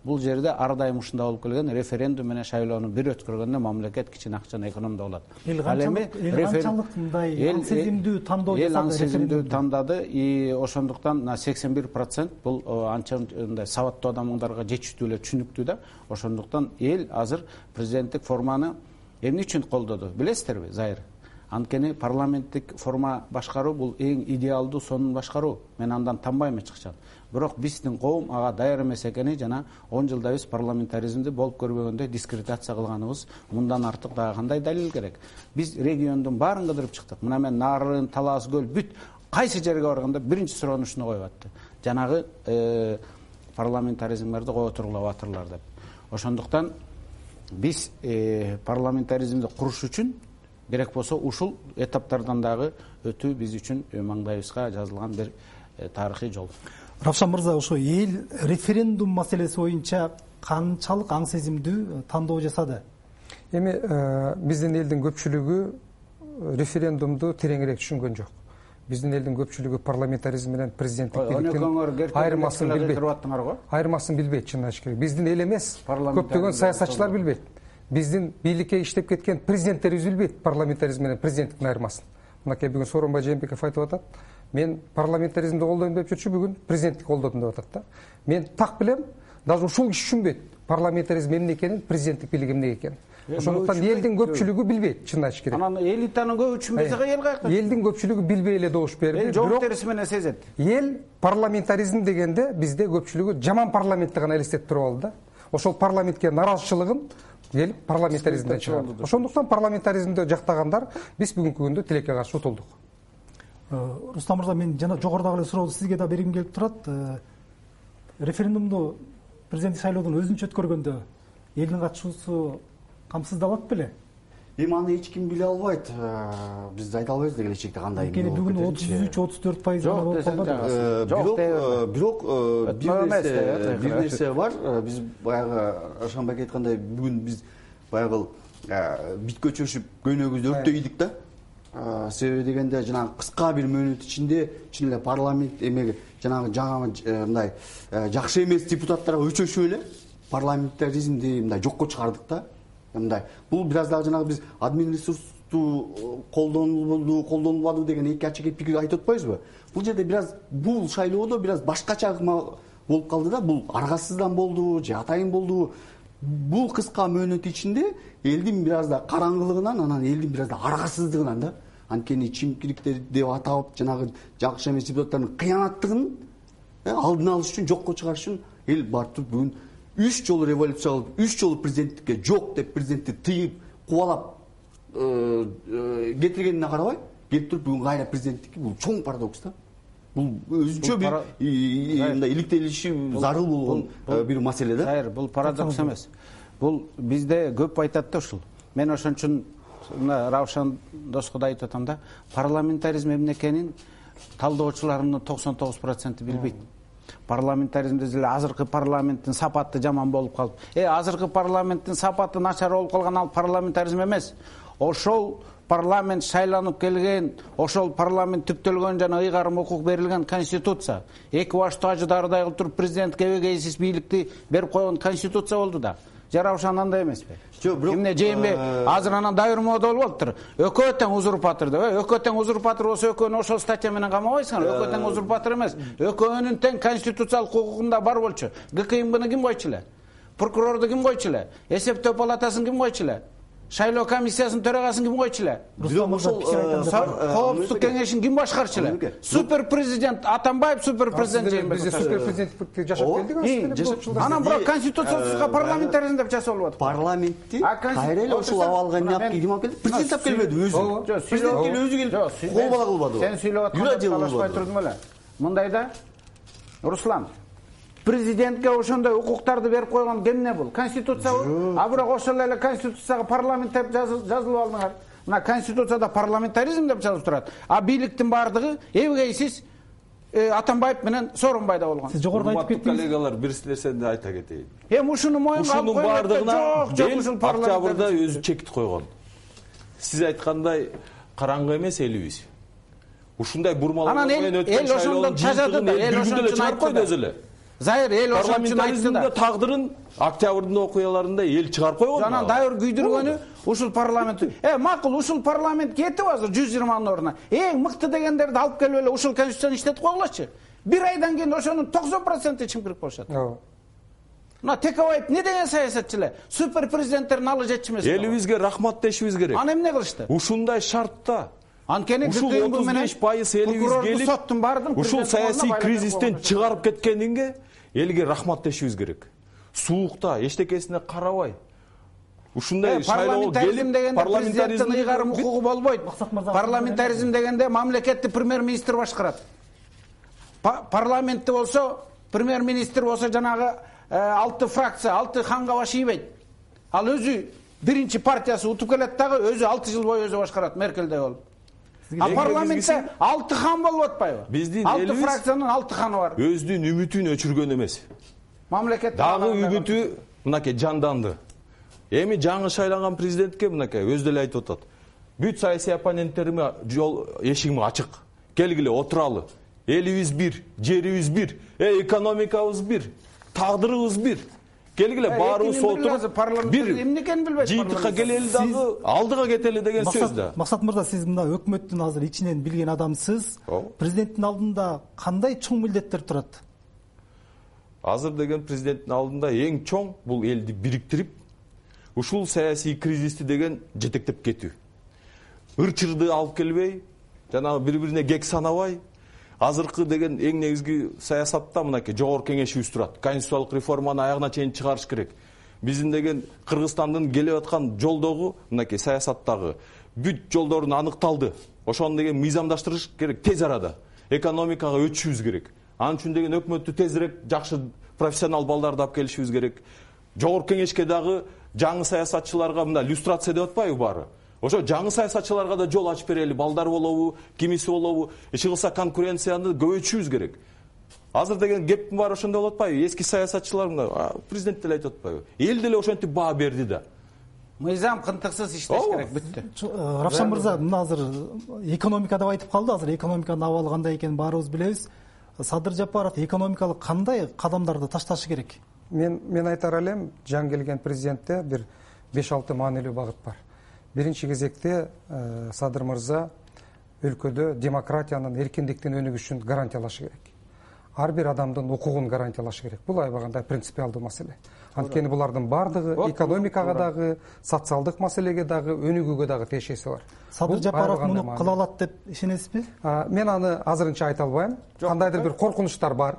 бул жерде ар дайым ушундай болуп келген, референдум менен шайлоону бир өткөргөндө мамлекет кичине акчаны экономдо болот. Эл канчалык мындай аң сезимдүү тандоо жасады? Эл аң сезимдүү тандады, и ошондуктан 81% бул анча мындай сабаттуу адамдарга жетиштүү эле түшүнүктүү да. Ошондуктан эл азыр президенттик форманы эмне үчүн колдоду билесиздерби, Зайыр? Анткени парламенттик форма башкаруу бул эң идеалдуу сонун башкаруу. Мен андан танбайм ачыкча. Бирок биздин коом ага даяр эмес экени жана 10 жылда биз парламентаризмди болуп көрбөгөндөй дискредитация кылганыбыз мындан артык дагы кандай далил керек? Биз региондун баарын кыдырып чыктык. Мына мен Нарын, Талас көл бүт кайсы жерге барганда биринчи суроону ушуну коюп атты. Жанагы парламентаризмдерди кое тургулап атырлар деп. Ошондуктан биз парламентаризмди куруш үчүн керек болсо ушул этаптардан дагы өтүү биз үчүн маңдайыбызга жазылган бир тарыхый жол. Равшан мырза, ошо эл референдум маселеси боюнча канчалык аң сезимдүү тандоо жасады? Эми биздин элдин көпчүлүгү референдумду тереңирээк түшүнгөн жок. Биздин элдин көпчүлүгү парламентаризм менен президенттик бийликтин айырмасын билбейт. Айырмасын билбейт, чын айтыш керек. Биздин эл эмес, көптөгөн саясатчылар билбейт. Биздин бийликке иштеп кеткен президенттерибиз билбейт парламентаризм менен президенттиктин айырмасын. Мынакей бүгүн Сооронбай Жээнбеков айтып атат. Мен парламентаризмди колдойм деп жүрчү, бүгүн президенттикти колдодум деп атат да. Мен так билем, даже ушул киши түшүнбөйт парламентаризм эмне экенин, президенттик бийлик эмне экенин. Ошондуктан элдин көпчүлүгү билбейт, чын айтыш керек. Анан элитанын көбү түшүнбөйсө эл каяка? Элдин көпчүлүгү билбей эле добуш берди. Жок терisi менен сезет. Эл парламентаризм дегенде бизде көпчүлүгү жаман парламентти гана элестетип туруп алды да. Ошол парламентке наразычылыгын келип парламентаризмден чыгарды. Ошондуктан парламентаризмди жактагандар биз бүгүнкү күндө тилекке каршы утулдук. Рустам мырза, мен жана жогорудагы эле сурооду сизге да бергим келип турат. Референдумду президенттик шайлоодон өзүнчө өткөргөндө элдин катышуусу камсыздалат беле? Эми аны эч ким биле албайт. Биз айта албайбыз да келечекте кандай болот. Анткени бүгүн 33-34% гана болуп калды. Бирок бир нерсе бар. Биз баягы Ашанбек айткандай бүгүн биз баягы бит көчөшүп көнөгүздү өрттөйдүк да. Себеби дегенде жанагы кыска бир мөөнөт ичинде чын эле парламент эмеге жанагы мындай жакшы эмес депутаттарга өчөшүп эле парламентаризмди мындай жокко чыгардык да. Мындай бул бир аз дагы жанагы биз админ ресурсту колдонулбаду деген эки ачык пикир айтып атпайбызбы? Бул жерде бир аз бул шайлоодо бир аз башкача болуп калды да. Бул аргасыздан болду же атайын болду. Бул кыска мөөнөт ичинде элдин бир аз да караңгылыгынан, анан элдин бир аз да аргасыздыгынан да, анткени чимкириктер деп атап жанагы жакшы эмес депутаттардын кыянаттыгын алдын алыш үчүн, жокко чыгарыш үчүн эл барып туруп бүгүн 3 жолу революция кылып, 3 жолу президенттикке жок деп президентти тыйып, кубалап кетиргенине карабай, келип туруп бүгүн кайра президенттикке, бул чоң парадокс да. Бул өзүнчө бир мындай иликтелиши зарыл болгон бир маселе да. Хайыр, бул парадокс эмес. Бул бизде көп айтат да ушул. Мен ошон үчүн Равшан доско да айтып атам да, парламентаризм эмне экенин талдоочулардын 99% билбейт. Парламентаризмде эле азыркы парламенттин сапаты жаман болуп калып, азыркы парламенттин сапаты начар болуп калган, ал парламентаризм эмес. Ошол парламент шайланып келген, ошол парламент түптөлгөн жана ыйгарым укук берилген конституция, эки баштуу ажыдардай кылып туруп президентке эбегейсиз бийликти берип койгон конституция болду да. Жарабшан андай эмеспи? Жок, бирок эмне Жээнбек азыр анан дайыр мода болуп атыптыр. Экөө тең узурпатор деп. Экөө тең узурпатор болсо экөөнү ошол статья менен камабайсыңар. Экөө тең узурпатор эмес. Экөөнүн тең конституциялык укугунда бар болчу. ГКМБны ким койчу эле? Прокурорду ким койчу эле? Эсептөө палатасын ким койчу эле? Шайлоо комиссиясынын төрагасын ким койчу эле? Коопсуздук кеңешин ким башкарчу эле? Супер президент Атамбаев, супер президент Жээнбеков. Биз супер президенттикти жашап келдик. Анан бирок конституциябызга парламентаризм деп жасалып атат. Парламентти кайра эле ушул абалга эмне ким алып келди? Президент алып келбеди өзү. Президент өзү келип кол бала кылбады. Сен сүйлөп атканда талашпай турдум эле. Мындайда Руслан, президентке ошондой укуктарды берип койгон эмне бул? Конституциябы? А бирок ошол эле конституцияга парламент деп жазылып алдыңар. Мына конституцияда парламентаризм деп жазылып турат. А бийликтин бардыгы эбегейсиз Атамбаев менен Сооронбайда болгон. Сиз жогоруда айтып кеттиңиз. Коллегалар, бир нерсени айта кетейин. Ушуну моюнга алып койгон бардыгына ушул парламентте өзү чекит койгон. Сиз айткандай караңгы эмес элибиз. Ушундай бурмаланып өткөн шайлоонун жыйынтыгын эл ошондон чыгарып койду өзү эле. Зайыр эл ошон үчүн айтты да. Парламентаризмде тагдырын октябрдын окуяларында ел чыгарып койгон. Жана дайыр күйдүргөнү ушул парламент. Макул, ушул парламент кетип азыр 120 ордуна. Эң мыкты дегендерди алып келип эле ушул конституцияны иштетип койгулачы. Bir aydan keyin ошонун 90% ичим кирип болушат. Мына Текебаев не деген саясатчылар? Супер президенттерин алып жетчү эмес. Элибизге рахмат дешибиз керек. Аны эмне кылышты? Ушундай шартта анткени ушул 35% элибиз келип ушул саясий кризистен чыгарып кеткениңге элге рахмат дешибиз керек. Суукта эчтекесине карабай ушундай шайлоо келип парламентаризмдин ыйгарым укугу болбойт. Парламентаризм дегенде мамлекетти премьер-министр башкарат. Парламентте болсо премьер-министр болсо жанагы 6 фракция, 6 ханга баш ийбейт. Ал өзү биринчи партиясы утуп келет дагы өзү 6 жыл бою өзү башкарат, Меркелдей болуп. А парламентте 6 хан болуп атпайбы? Биздин 6 фракциянын 6 ханы бар. Өздүн үмүтүн өчүргөн эмес. Мамлекет дагы үмүтү мынакей жанданды. Эми жаңы шайланган президентке мынакей өз деле айтып атат. Бүт саясий оппоненттериме жол эшигим ачык. Келгиле отуралы. Элибиз бир, жерибиз бир, экономикабыз бир, тагдырыбыз бир. Келгиле баарыбыз отуруп бир жыйынтыкка келели дагы алдыга кетели деген сөз да. Максат мырза, сиз мына өкмөттүн азыр ичинен билген адамсыз. Президенттин алдында кандай чоң милдеттер турат? Азыр деген президенттин алдында эң чоң бул элди бириктирип, ушул саясий кризисти деген жетектеп кетүү. Ырчырды алып келбей, жана бири-бирине кек санабай, азыркы деген эң негизги саясатта мынакей жогорку кеңешибиз турат. Конституциялык реформаны аягына чейин чыгарыш керек. Биздин деген Кыргызстандын келип аткан жолдогу мынакей саясаттагы бүт жолдорун аныкталды. Ошону деген мыйзамдаштырыш керек тез арада. Экономикага өтүшүбүз керек. Анын үчүн деген өкмөттү тезирээк жакшы профессионал балдарды алып келишибиз керек. Жогорку кеңешке дагы жаңы саясатчыларга мына люстрация деп атпайбы баары? Ошо жаңы саясатчыларга да жол ачып берели, балдар болобу, кимиси болобу, чыгылса конкуренцияны көбөйтүшүбүз керек. Азыр деген кептин баары ошондой болуп атпайбы? Эски саясатчылар мына президент деле айтып атпайбы? Эл деле ошентип баа берди да. Мыйзам кынтыксыз иштеш керек, бүттү. Равшан мырза, мына азыр экономика деп айтып калды. Азыр экономиканын абалы кандай экенин баарыбыз билебиз. Садыр Жапаров экономикалык кандай кадамдарды ташташы керек? Мен айтар элем, жаңы келген президентте бир 5-6 маанилүү багыт бар. Биринчи кезекте Садыр мырза өлкөдө демократиянын, эркиндиктин өнүгүшүн гарантиялашы керек. Ар бир адамдын укугун гарантиялашы керек. Бул айбагандай принципиалдуу маселе. Анткени булардын бардыгы экономикага дагы, социалдык маселеге дагы, өнүгүүгө дагы тиешеси бар. Садыр Жапаров муну кыла алат деп ишенесизби? Мен аны азырынча айта албайм. Кандайдыр бир коркунучтар бар.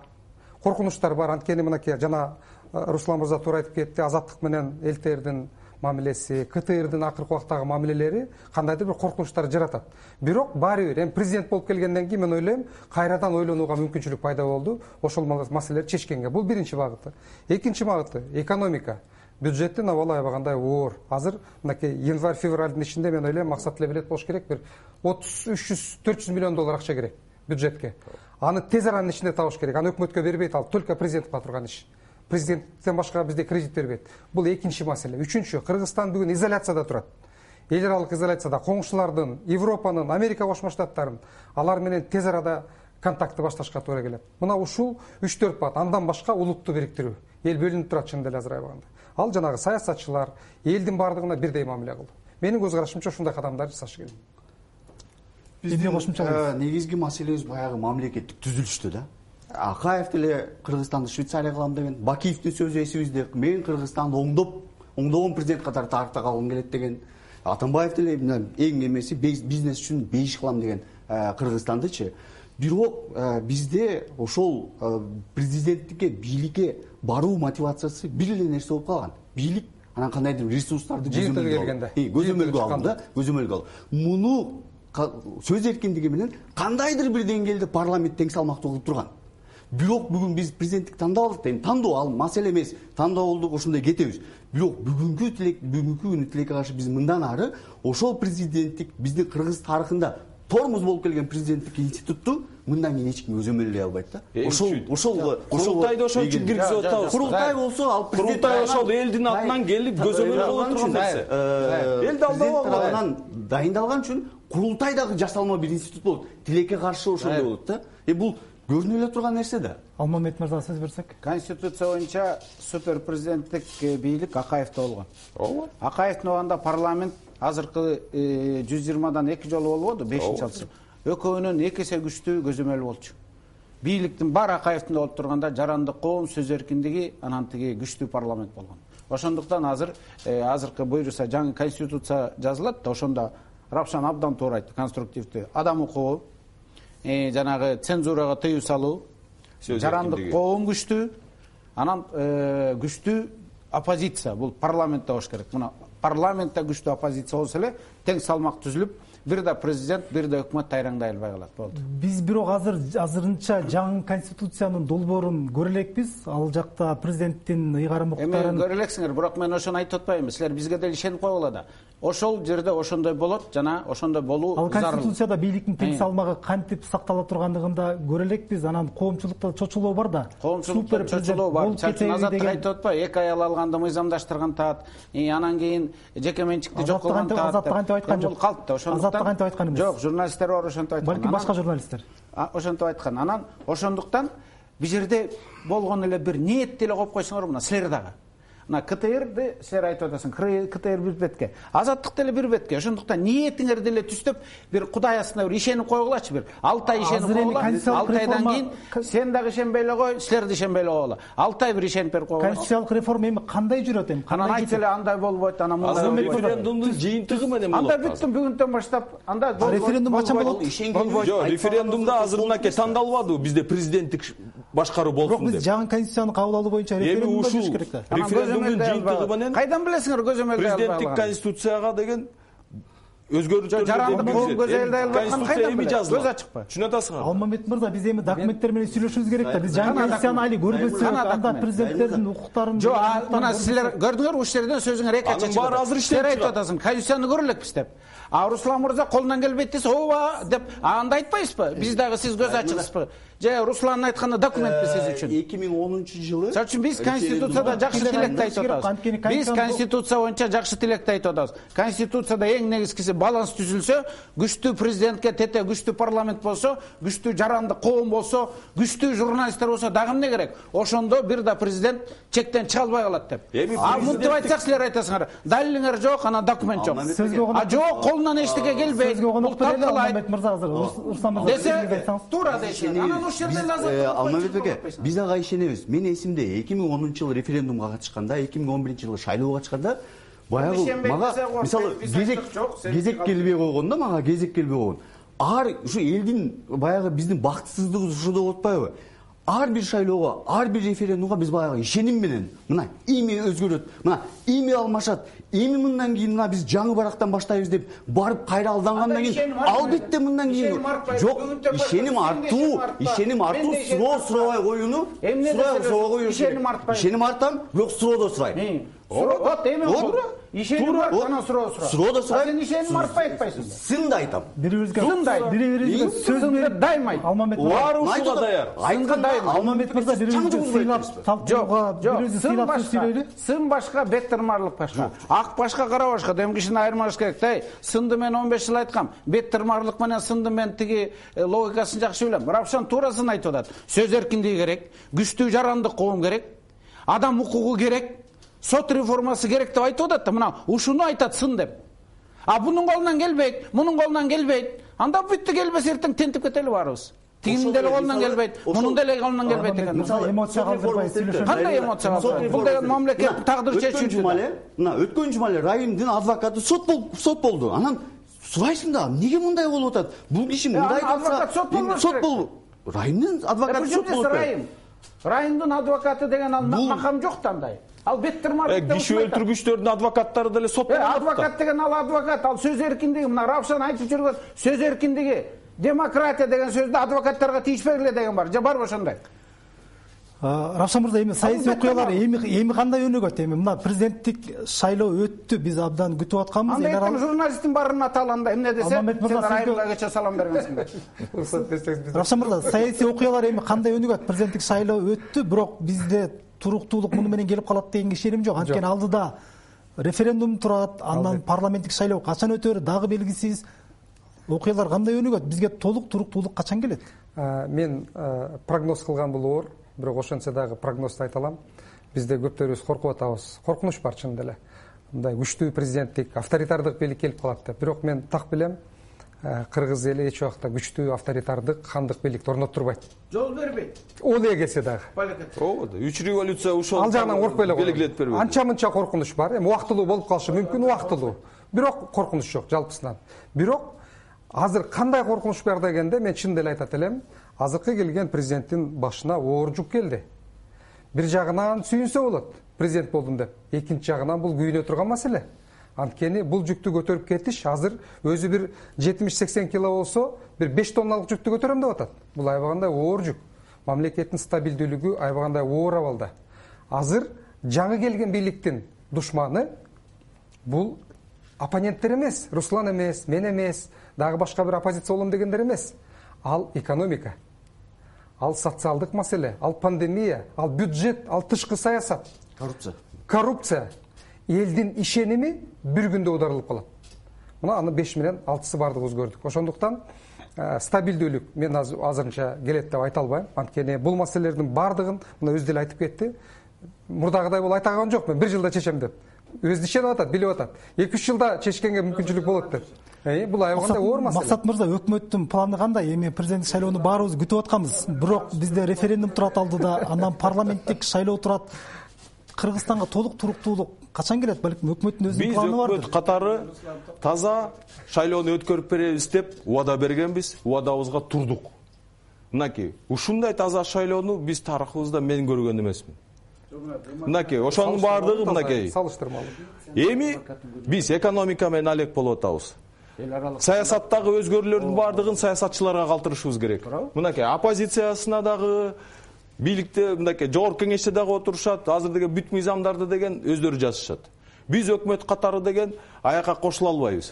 Анткени мынакей жана Руслан мырза туура айтып кетти, азаттык менен элтердин мамилеси, КТРдин акыркы убактагы мамилелери кандайдыр бир коркунучтар жаратат. Бирок баары бир президент болуп келгенден кийин мен ойлойм, кайрадан ойлонууга мүмкүнчүлүк пайда болду ошол маселелерди чечкенге. Бул биринчи багыты. Экинчи багыты экономика. Бюджеттин абалы аябагандай оор. Азыр мынакей январь-февралдын ичинде мен ойлойм, Максат эле билет болуш керек, бир 30-300-400 миллион доллар акча керек бюджетке. Аны тез аранын ичинде табыш керек. Аны өкмөткө бербейт, ал только президентке турган иш. Президенттен башка бизде кредит бербейт. Бул экинчи маселе. Үчүнчү, Кыргызстан бүгүн изоляцияда турат. Эл аралык изоляцияда коңшулардын, Европанын, Америка Кошмо Штаттарынын алар менен тез арада контактты башташка туура келет. Мына ушул 3-4 багыт, андан башка улутту бириктирүү. Эл бөлүнүп турат чын деле азыр айбаганда. Ал жанагы саясатчылар элдин бардыгына бирдей мамиле кылды. Менин көз карашымча ушундай кадамдар жасашы керек. Эмне кошумча? Негизги маселебиз баягы мамлекеттик түзүлүштө да. Акаев деле Кыргызстанды Швейцария кылам деген, Бакиевдин сөзү эсибизде, мен Кыргызстанды оңдогон президент катары тарта калгым келет деген. Атамбаев деле эң эмеси бизнес үчүн бейиш кылам деген Кыргызстандычы. Бирок бизде ошол президенттикке, бийликке баруу мотивациясы бир эле нерсе болуп калган. Бийлик анан кандайдыр ресурстарды көзөмөлгө алды. Муну сөз эркиндиги менен кандайдыр бир деңгээлде парламент тең салмактуу кылып турган. Бирок бүгүн биз президенттик тандап алдык. Эми тандоо ал маселе эмес. Тандап болдук, ошондой кетебиз. Бирок бүгүнкү күнү тилекке каршы биз мындан ары ошол президенттик биздин Кыргыз тарыхында тормуз болуп келген президенттик институтту мындан кийин эч ким өзөмөлдөй албайт да. Ошол курултайды ошон үчүн киргизип атабыз. Курултай болсо ал курултай ошол элдин атынан келип көзөмөл боло турган нерсе. Эл тарабынан дайындалган үчүн курултай дагы жасалма бир институт болот. Тилекке каршы ошондой болот да. Бул көрүнүп эле турган нерсе да. Алмамет мырза сөз берсек. Конституция боюнча супер президенттик бийлик Акаевде болгон. Акаевдин убагында парламент азыркы 120дан 2 жолу болбоду, 5-алчы. Экөөнөн 2 эсе күчтүү көзөмөл болчу. Бийликтин бар Акаевдин болуп турганда жарандык коом, сөз эркиндиги, анан тиги күчтүү парламент болгон. Ошондуктан азыркы буюрса жаңы конституция жазылат да, ошондо Равшан абдан туура айтты, конструктивдүү. Адам укугу, жанагы цензурага тыюу салуу, жарандык коом күчтүү, анан күчтүү оппозиция. Бул парламентте болуш керек. Мына парламентте күчтүү оппозиция болсо эле тең салмак түзүлүп, бир да президент, бир да өкмөт тайраңдай албай калат. Болду. Биз бирок азырынча жаңы конституциянын долбоорун көрө элекпиз. Ал жакта президенттин ыйгарым укуктарын көрө элексиңер, бирок мен ошону айтып атпайбын. Силер бизге деле ишенип койгула да. Ошол жерде ошондой болот жана ошондой болуу зарыл. Ал конституцияда бийликтин тең салмагы кантип сактала тургандыгында көрө элекпиз. Анан коомчулукта чочулоо бар да. Коомчулукта чочулоо бар. Чачын Азаттык айтып атпайбы? 2 аял алганды мыйзамдаштырган таат, анан кийин жеке менчикти жок кылган таат. Азаттык антип айткан жок. Бул калпты. Ошондуктан Азаттык антип айткан эмес. Жок, журналисттер бар ошентип айткан. Балки башка журналисттер. Ошентип айткан. Анан ошондуктан бул жерде болгон эле бир ниет деле коюп койсоңор, мына силер дагы. Мына КТРди силер айтып атасың, КТР бир бетке, Азаттык деле бир бетке. Ошондуктан ниетиңер деле түзүп, бир Кудай астына бир ишенип койгулачы, бир 6 ай ишенип койгула. 6 айдан кийин сен дагы ишенбей эле кой, силер да ишенбей эле койгула. 6 ай бир ишенип берип койгула. Конституциялык реформа эми кандай жүрөт эми? Анан айтып эле андай болбойт, анан мындай референдумдун жыйынтыгы менен болот. Анда бүттүм бүгүндөн баштап, анда референдум качан болот? Жок, референдумда азырынакей тандалбады бизде президенттик башкаруу болсун деп. Бирок биз жаңы конституцияны кабыл алуу боюнча референдум өтүш керек да. Референдумдун жыйынтыгы менен кайдан билесиңер көзөмөлдөй албай президенттик конституцияга деген өзгөрүүтөр жарандык коом көзөмөлдөй албай аткан кайдан билесиңер? Көз ачыкпы. Түшүнүп атасыңар? Алмамет мырза, биз эми документтер менен сүйлөшүбүз керек да. Биз жаңы конституцияны айли көрбөсөк, анда президенттердин укуктарын жок, мына силер көрдүңөр, ушул жерден сөзүңөр эки ачып. Баары азыр иштеп айтып атасың, конституцияны көрө элекпиз деп. Руслан мырза колунан келбейт десе, ооба деп анда айтпайсызбы? Биз дагы сиз көз ачыгсызбы? Же Руслан айтканда документпи сиз үчүн? 2010-жылы. Сиз үчүн биз конституцияда жакшы тилекти айтып атабыз. Биз конституция боюнча жакшы тилекти айтып атабыз. Конституцияда эң негизгиси баланс түзүлсө, күчтүү президентке тете күчтүү парламент болсо, күчтүү жарандык коом болсо, күчтүү журналисттер болсо дагы эмне керек? Ошондо бир да президент чектен чыга албай калат деп. Мынтип айтсак силер айтасыңар, далилиңер жок, анан документ жок. Жок, колунан эчтеке келбейт. Бул талкалайт. Десе, туура дейсиң. Алмамет беке, биз дагы ишенебиз. Мен эсимде 2010-жылы референдумга катышканда, 2011-жылы шайлоого катышканда, баягы мага мисалы кезек келбей койгондо, мага кезек келбей койгон. Ушу элдин баягы биздин бактысыздыгыбыз ушуда болуп атпайбы? Ар бир шайлоого, ар бир референдумга биз баягы ишеним менен, мына эми өзгөрөт, мына эми алмашат, эми мындан кийин мына биз жаңы барактан баштайбыз деп барып кайра алдангандан кийин албетте мындан кийин жок, ишеним артуу сурабай коюуну, ишеним артам, бирок суроодо сурайм. Вот эми туура. Ишеним артып анан суроодо сурайм. Сен ишеним артпай айтпайсың. Сынды айтам. Бири-бирибизге сөзүндө даймайт. Алмамет баары ушуга даяр. Алмамет мырза бири-бирибизге сыйлап талкууга, бирибизге сыйлап сүйлөйлү. Сын башка, беттырмарлык башка. Ак башка, кара башка. Дем кишини айырмалаш керек да. Сынды мен 15 жыл айткам. Беттырмарлык менен сынды мен тиги логикасын жакшы билем. Равшан туурасын айтып атат. Сөз эркиндиги керек, күчтүү жарандык коом керек, адам укугу керек. Сот реформасы керек деп айтып атат да, мына ушуну айтат сын деп. Бунун колунан келбейт. Анда бүттү келбесе эртең тентип кетели баарыбыз. Тигинин деле колунан келбейт, мунун деле колунан келбейт деген. Эмоция калтырбай сүйлөшөбүз. Кандай эмоция калтырбай? Бул деген мамлекеттин тагдыры чечүүчү. Мына өткөн жума эле райондун адвокаты сот болду. Анан сурайсың да, эмнеге мындай болуп атат? Бул киши мындай адвокат сот болду. Райондун адвокаты сот болуп атат. Райондун адвокаты деген ал макам жок да андай. Ал беттирмарлык киши өлтүргүчтөрдүн адвокаттары деле сот болот. Адвокат деген ал адвокат, ал сөз эркиндиги, мына Равшан айтып жүргөн сөз эркиндиги, демократия деген сөздү адвокаттарга тийишпегиле деген бар. Же барбы ошондой? Равшан мырза, эми саясий окуялар эми кандай өнүгөт? Эми мына президенттик шайлоо өттү, биз абдан күтүп атканбыз. Анда эми журналисттин баарына аталганда эмне десе, сен айымга кече салам бергенсиң. Равшан мырза, саясий окуялар эми кандай өнүгөт? Президенттик шайлоо өттү, бирок бизде туруктуулук муну менен келип калат деген ишеним жок. Анткени алдыда референдум турат, андан парламенттик шайлоо качан өтөр дагы белгисиз. Окуялар кандай өнүгөт? Бизге толук туруктуулук качан келет? мен прогноз кылган бул оор, бирок ошентсе дагы прогнозду айта алам. Бизде көптөрүбүз коркуп атабыз. Коркунуч бар чынында эле. Мындай күчтүү президенттик, авторитардык бийлик келип калат деп. Бирок мен так билем, кыргыз эли эч убакта күчтүү авторитардык, хандык бийликти орноттурбайт. Жол бербейт. Ол эле келсе дагы. Ооба, 3 революция ушул. Ал жагынан коркпой эле белгилеп бербейт. Анча-мынча коркунуч бар. Эми убактылуу болуп калышы мүмкүн, убактылуу. Бирок коркунуч жок жалпысынан. Бирок азыр кандай коркунуч бар дегенде мен чын деле айтат элем, азыркы келген президенттин башына оор жүк келди. Бир жагынан сүйүнсө болот, президент болдум деп. Экинчи жагынан бул күйүнө турган маселе. Анткени бул жүктү көтөрүп кетиш азыр өзү бир 70-80 кило болсо, бир 5 тонналык жүктү көтөрөм деп атат. Бул айбагандай оор жүк. Мамлекеттин стабилдүүлүгү айбагандай оор абалда. Азыр жаңы келген бийликтин душманы бул оппоненттер эмес, Руслан эмес, мен эмес, дагы башка бир оппозиция болом дегендер эмес. Ал экономика, ал социалдык маселе, ал пандемия, ал бюджет, ал тышкы саясат, коррупция. Элдин ишеними бир күндө аударылып калат. Мына аны 5 менен 6сы бардыгыбыз көрдүк. Ошондуктан стабилдүүлүк мен азырынча келет деп айта албайм. Анткени бул маселелердин бардыгын мына өзү деле айтып кетти. Мурдагыдай болуп айта алган жок, мен 1 жылда чечем деп. Өзү ишенип атат, билип атат. 2-3 жылда чечкенге мүмкүнчүлүк болот деп. Бул айбагандай оор маселе. Максат мырза, өкмөттүн планы кандай? Эми президенттик шайлоону баарыбыз күтүп атканбыз. Бирок бизде референдум турат алдыда, андан парламенттик шайлоо турат. Кыргызстанга толук туруктуулук качан келет? Балким өкмөттүн өзүнүн планы бардыр. Биз өкмөт катары таза шайлоону өткөрүп беребиз деп убада бергенбиз, убадабызга турдук. Мынакей, ушундай таза шайлоону биз тарыхыбызда мен көргөн эмесмин. Мынакей, ошонун баардыгы мынакей. Салыштырмалуу. Эми биз экономика менен алек болуп атабыз. Саясаттагы өзгөрүүлөрдүн баардыгын саясатчыларга калтырышыбыз керек. Мынакей, оппозициясына дагы, бийликте мынакей жогорку кеңеште дагы отурушат, азыр деген бүт мыйзамдарды деген өздөрү жазышат. Биз өкмөт катары деген аяка кошула албайбыз.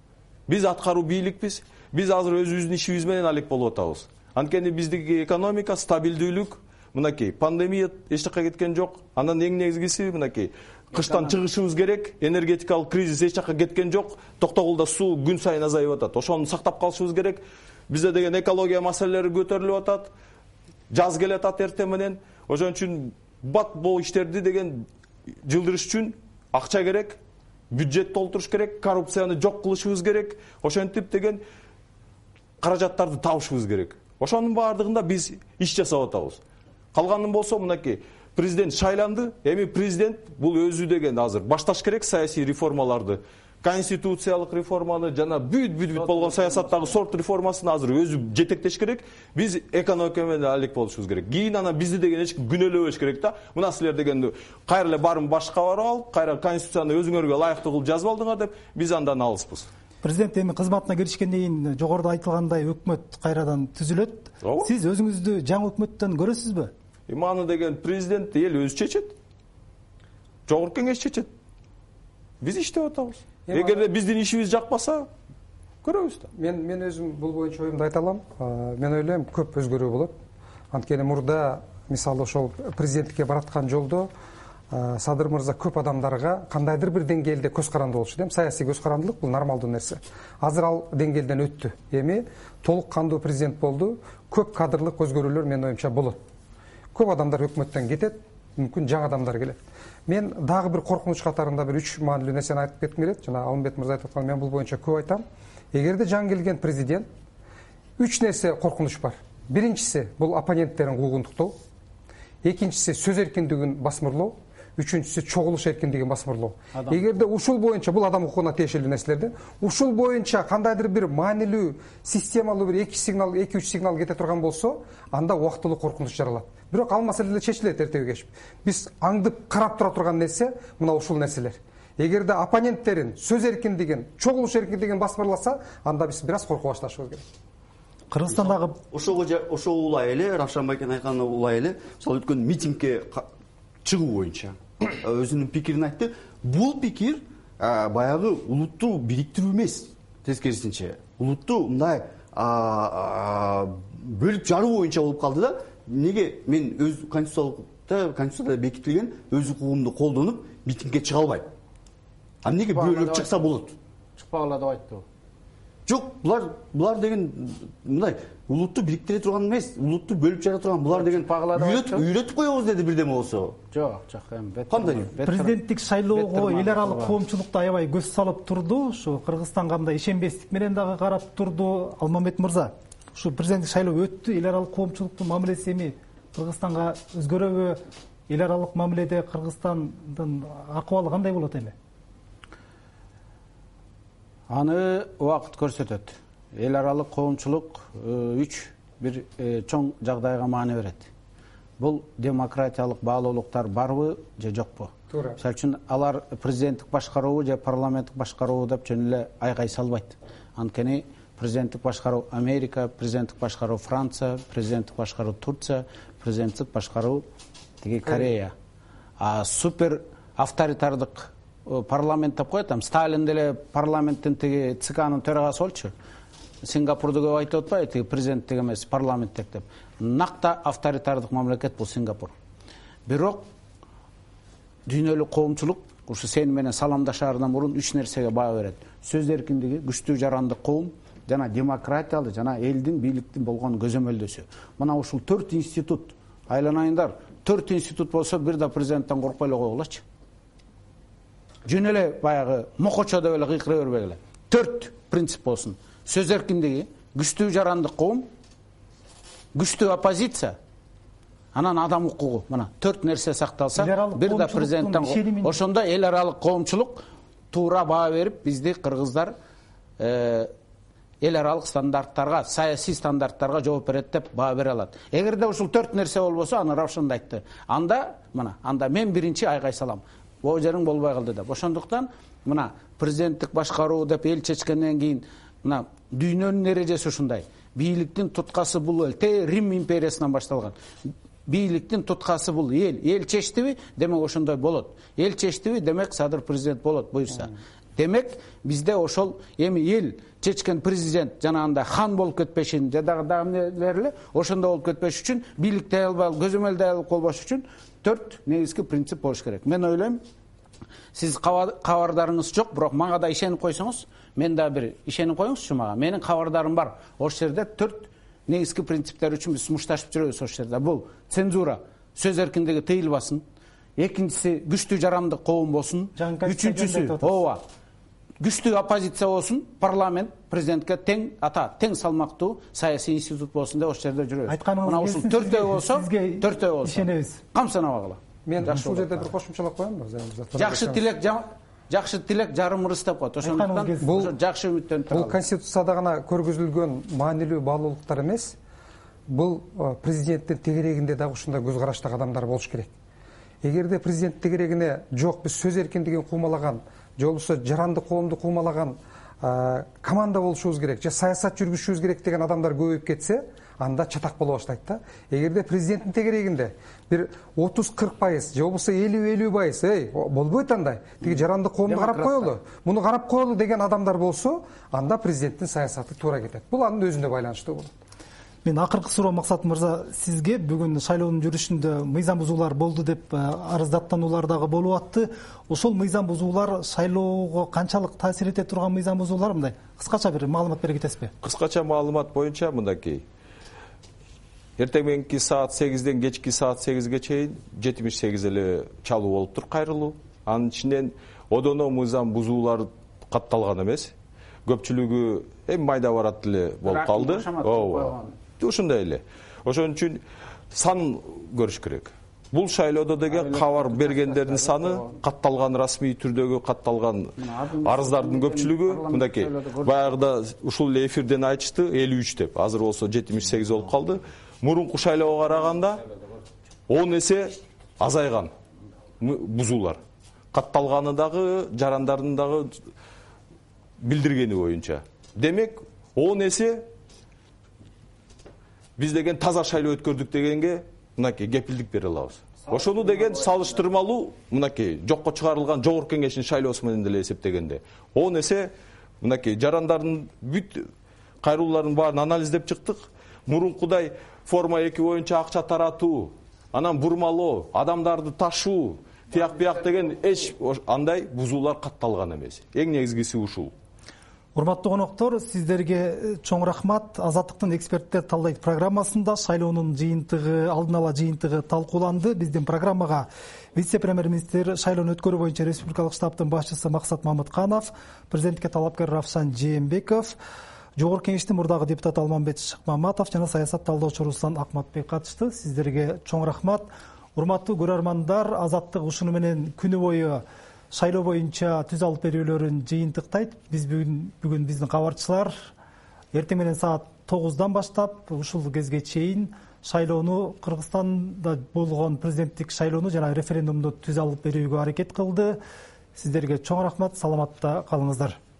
Биз аткаруу бийликпиз. Биз азыр өзүбүздүн ишибиз менен алек болуп атабыз. Анткени биздики экономика, стабилдүүлүк, мынакей пандемия эчтакка кеткен жок. Андан эң негизгиси мынакей кыштан чыгышыбыз керек, энергетикалык кризис эчтакка кеткен жок. Токтогулда суу күн сайын азайып атат. Ошону сактап калышыбыз керек. Бизде деген экология маселелери көтөрүлүп атат. Жаз келет эртең менен. Ошон үчүн бат боо иштерди деген жылдырыш үчүн акча керек, бюджет толтуруш керек, коррупцияны жок кылышыбыз керек. Ошентип деген каражаттарды табышыбыз керек. Ошонун баардыгында биз иш жасап атабыз. Калганын болсо мынакей президент шайланды. Эми президент бул өзү деген азыр башташ керек саясий реформаларды. Конституциялык реформаны жана бүт болгон саясаттагы сорт реформасын азыр өзү жетектеш керек. Биз экономика менен алек болушубуз керек. Кийин ана бизди деген эч ким күнөөлөбөш керек да. Мына силер дегенде кайра эле барын башка барып алып, кайра конституцияны өзүңөргө ылайыктуу кылып жазып алдыңар деп биз андан алыспыз. Президент эми кызматына киришкенден кийин жогоруда айтылгандай өкмөт кайрадан түзүлөт. Сиз өзүңүздү жаңы өкмөттөн көрөсүзбү? Маны деген президент эл өзү чечет. Жогорку кеңеш чечет. Биз иштеп атабыз. Эгерде биздин ишибиз жакпаса, көрөбүз да. Мен өзүм бул боюнча оюмду айта алам. Мен ойлойм көп өзгөрүү болот. Анткени мурда мисалы ошол президенттикке бараткан жолдо Садыр мырза көп адамдарга кандайдыр бир деңгээлде көз каранды болчу дейм. Саясий көз карандылык бул нормалдуу нерсе. Азыр ал деңгээлден өттү. Эми толук кандуу президент болду. Көп кадрлык өзгөрүүлөр менин оюмча болот. Көп адамдар өкмөттөн кетет, мүмкүн жаңы адамдар келет. Мен дагы бир коркунуч катарында бир 3 маанилүү нерсени айтып кетким келет. Жана Алмбет мырза айтып аткан, мен бул боюнча көп айтам. Эгерде жаңы келген президент 3 нерсе коркунуч бар. Биринчиси бул оппоненттерин куугунтуктоо. Экинчиси сөз эркиндигин басмырлоо. Үчүнчүсү чогулуш эркиндигин басмырлоо. Эгерде ушул боюнча бул адам укугуна тиешелүү нерселерди, ушул боюнча кандайдыр бир маанилүү системалуу бир 2-3 сигнал кете турган болсо, анда убактылуу коркунуч жаралат. Бирок ал маселелер чечилет эртеби кеч. Биз аңдып карап тура турган нерсе мына ушул нерселер. Эгерде оппоненттерин сөз эркиндигин, чогулуш эркиндигин басмырласа, анда биз бир аз коркуп башташыбыз керек. Кыргызстандагы ошол улай эле Равшан Байкенин айтканы улай эле, мисалы өткөн митингге чыгуу боюнча өзүнүн пикирин айтты. Бул пикир баягы улутту бириктирүү эмес, тескерисинче улутту мындай бөлүп жаруу боюнча болуп калды да. Неге мен өз конституцияда бекитилген өз укугумду колдонуп митингге чыга албайм? Неге бөлүнүп чыкса болот? Чыкпагыла деп айтты. Жок, булар деген мындай улутту бириктире турган эмес, улутту бөлүп жара турган булар деген үйрөтүп коебуз деди бирдеме болсо. Жок, кандай? Президенттик шайлоого эл аралык коомчулук да аябай көз салып турду. Ушу Кыргызстанга мындай ишенбестик менен дагы карап турду. Алмамет мырза, ушу президенттик шайлоо өттү, эл аралык коомчулуктун мамилеси эми Кыргызстанга өзгөрөбү? Эл аралык мамиледе Кыргызстандын акыбалы кандай болот эми? Аны убакыт көрсөтөт. Эл аралык коомчулук бир чоң жагдайга маани берет. Бул демократиялык баалуулуктар барбы же жокпу? Туура. Мисалы үчүн алар президенттик башкаруубу же парламенттик башкаруубу деп жөн эле айгай салбайт. Анткени президенттик башкаруу Америка, президенттик башкаруу Франция, президенттик башкаруу Турция, президенттик башкаруу Корея. Супер авторитардык парламент деп коет. Сталин деле парламенттин тиги ЦКнын төрагасы болчу. Сингапурду көп айтып атпайбы, президенттик эмес, парламенттик деп. Накта авторитардык мамлекет бул Сингапур. Бирок дүйнөлүк коомчулук ушу сени менен саламдашаардан мурун 3 нерсеге баа берет. Сөз эркиндиги, күчтүү жарандык коом жана демократиялы жана элдин бийликтин болгон көзөмөлдөсү. Мына ушул 4 институт айланайындар. 4 институт болсо бир да президенттен коркпой эле койгулачы. Жөн эле баягы мокочо деп эле кыйкыра бербегиле. 4 принцип болсун. Сөз эркиндиги, күчтүү жарандык коом, күчтүү оппозиция, анан адам укугу. Мына 4 нерсе сакталса, бир да президенттен ошондо эл аралык коомчулук туура баа берип, бизди кыргыздар эл аралык стандарттарга, саясий стандарттарга жооп берет деп баа бере алат. Эгерде ушул 4 нерсе болбосо, аны Равшан да айтты. Анда мен биринчи айгай салам. Бул жериң болбой калды деп. Ошондуктан мына президенттик башкаруу деп эл чечкенден кийин мына дүйнөнүн эрежеси ушундай. Бийликтин туткасы бул эл, Рим империясынан башталган. Бийликтин туткасы бул эл. Эл чечтиби, демек ошондой болот. Эл чечтиби, демек садыр президент болот буйрса. Демек бизде ошол эми эл чечкен президент жанагындай хан болуп кетпешин, жадагы нелер ошондой болуп кетпеш үчүн, бийликте албай, көзөмөлдө алып калбаш үчүн 4 негизги принцип болуш керек. Мен ойлойм, сиз кабардарыңыз жок, бирок мага да ишенип койсоңуз, мен да бир ишенип коюңузчу мага. Менин кабардарым бар. Ошол жерде 4 негизги принциптер үчүн биз мушташып жүрөбүз ошол жерде. Бул цензура, сөз эркиндиги тыйылбасын. Экинчиси күчтүү жарандык коом болсун. Үчүнчүсү, күчтүү оппозиция болсун, парламент президентке тең тең салмактуу саясий институт болсун деп ошол жерде жүрөбүз. Мына ушул 4 болсо, 4 болсо. Ишенебиз. Камсанабагыла. Мен ушул жерде бир кошумчалап коёмбу? Жакшы тилек жарым ырыс деп коет. Ошондуктан бул жакшы үмүттөнүп турат. Бул конституцияда гана көргөзүлгөн маанилүү баалуулуктар эмес. Бул президенттин тегерегинде дагы ушундай көз караштагы адамдар болуш керек. Эгерде президент тегерегине жок, биз сөз эркиндигин куумалаган, же болбосо жарандык коомду куумалаган команда болушубуз керек, же саясат жүргүзүшүбүз керек деген адамдар көбөйүп кетсе, анда чатак боло баштайт да. Эгерде президенттин тегерегинде бир 30-40%, же болбосо 50-50%, болбойт андай. Тиги жарандык коомду карап коелу, муну карап коелу деген адамдар болсо, анда президенттин саясаты туура кетет. Бул анын өзүнө байланыштуу болот. Мен акыркы суроо Максат мырза, сизге бүгүн шайлоонун жүрүшүндө мыйзам бузуулар болду деп арыздаттануулар дагы болуп атты. Ошол мыйзам бузуулар шайлоого канчалык таасир эте турган мыйзам бузуулар мындай? Кыскача бир маалымат бере кетесизби? Кыскача маалымат боюнча мындакей. Эртең мененки саат 8ден кечки саат 8ге чейин 78 эле чалуу болуптур, кайрылуу. Анын ичинен одоно мыйзам бузуулар катталган эмес. Көпчүлүгү эми майда барат эле болуп калды. Ооба. Ушундай эле. Ошон үчүн сан көрүш керек. Бул шайлоодо деген кабар бергендердин саны, катталган расмий түрдөгү катталган арыздардын көпчүлүгү мындакей. Баягыда ушул эле эфирден айтышты 53 деп. Азыр болсо 78 болуп калды. Мурунку шайлоого караганда 10 эсе азайган бузуулар. Катталганы дагы, жарандардын дагы билдиргени боюнча. Демек 10 эсе биз деген таза шайлоо өткөрдүк дегенге мынакей кепилдик бере алабыз. Ошону деген салыштырмалуу мынакей жокко чыгарылган жогорку кеңештин шайлоосу менен деле эсептегенде 10 эсе мынакей жарандардын бүт кайрылууларын баарын анализдеп чыктык. Мурункудай форма 2 боюнча акча таратуу, анан бурмалоо, адамдарды ташуу, тияк бияк деген эч андай бузуулар катталган эмес. Эң негизгиси ушул. Урматтуу коноктор, сиздерге чоң рахмат. Азаттыктын эксперттер талдайт программасында шайлоонун жыйынтыгы, алдын ала жыйынтыгы талкууланды. Биздин программага вице-премьер-министр шайлоону өткөрүү боюнча республикалык штабтын башчысы Максат Мамытканов, президентке талапкер Равшан Жээнбеков, Жогорку Кеңештин мурдагы депутаты Алмамбет Шыкмаматов жана саясат талдоочу Руслан Акматбек катышты. Сиздерге чоң рахмат. Урматтуу көрөрмандар, Азаттык ушуну менен күнү бою шайлоо боюнча түз алып берүүлөрүн жыйынтыктайт. Биз бүгүн биздин кабарчылар эртең менен саат 9-дан баштап ушул кезге чейин шайлоону, Кыргызстанда болгон президенттик шайлоону жана референдумду түз алып берүүгө аракет кылды. Сиздерге чоң рахмат, саламатта калыңыздар.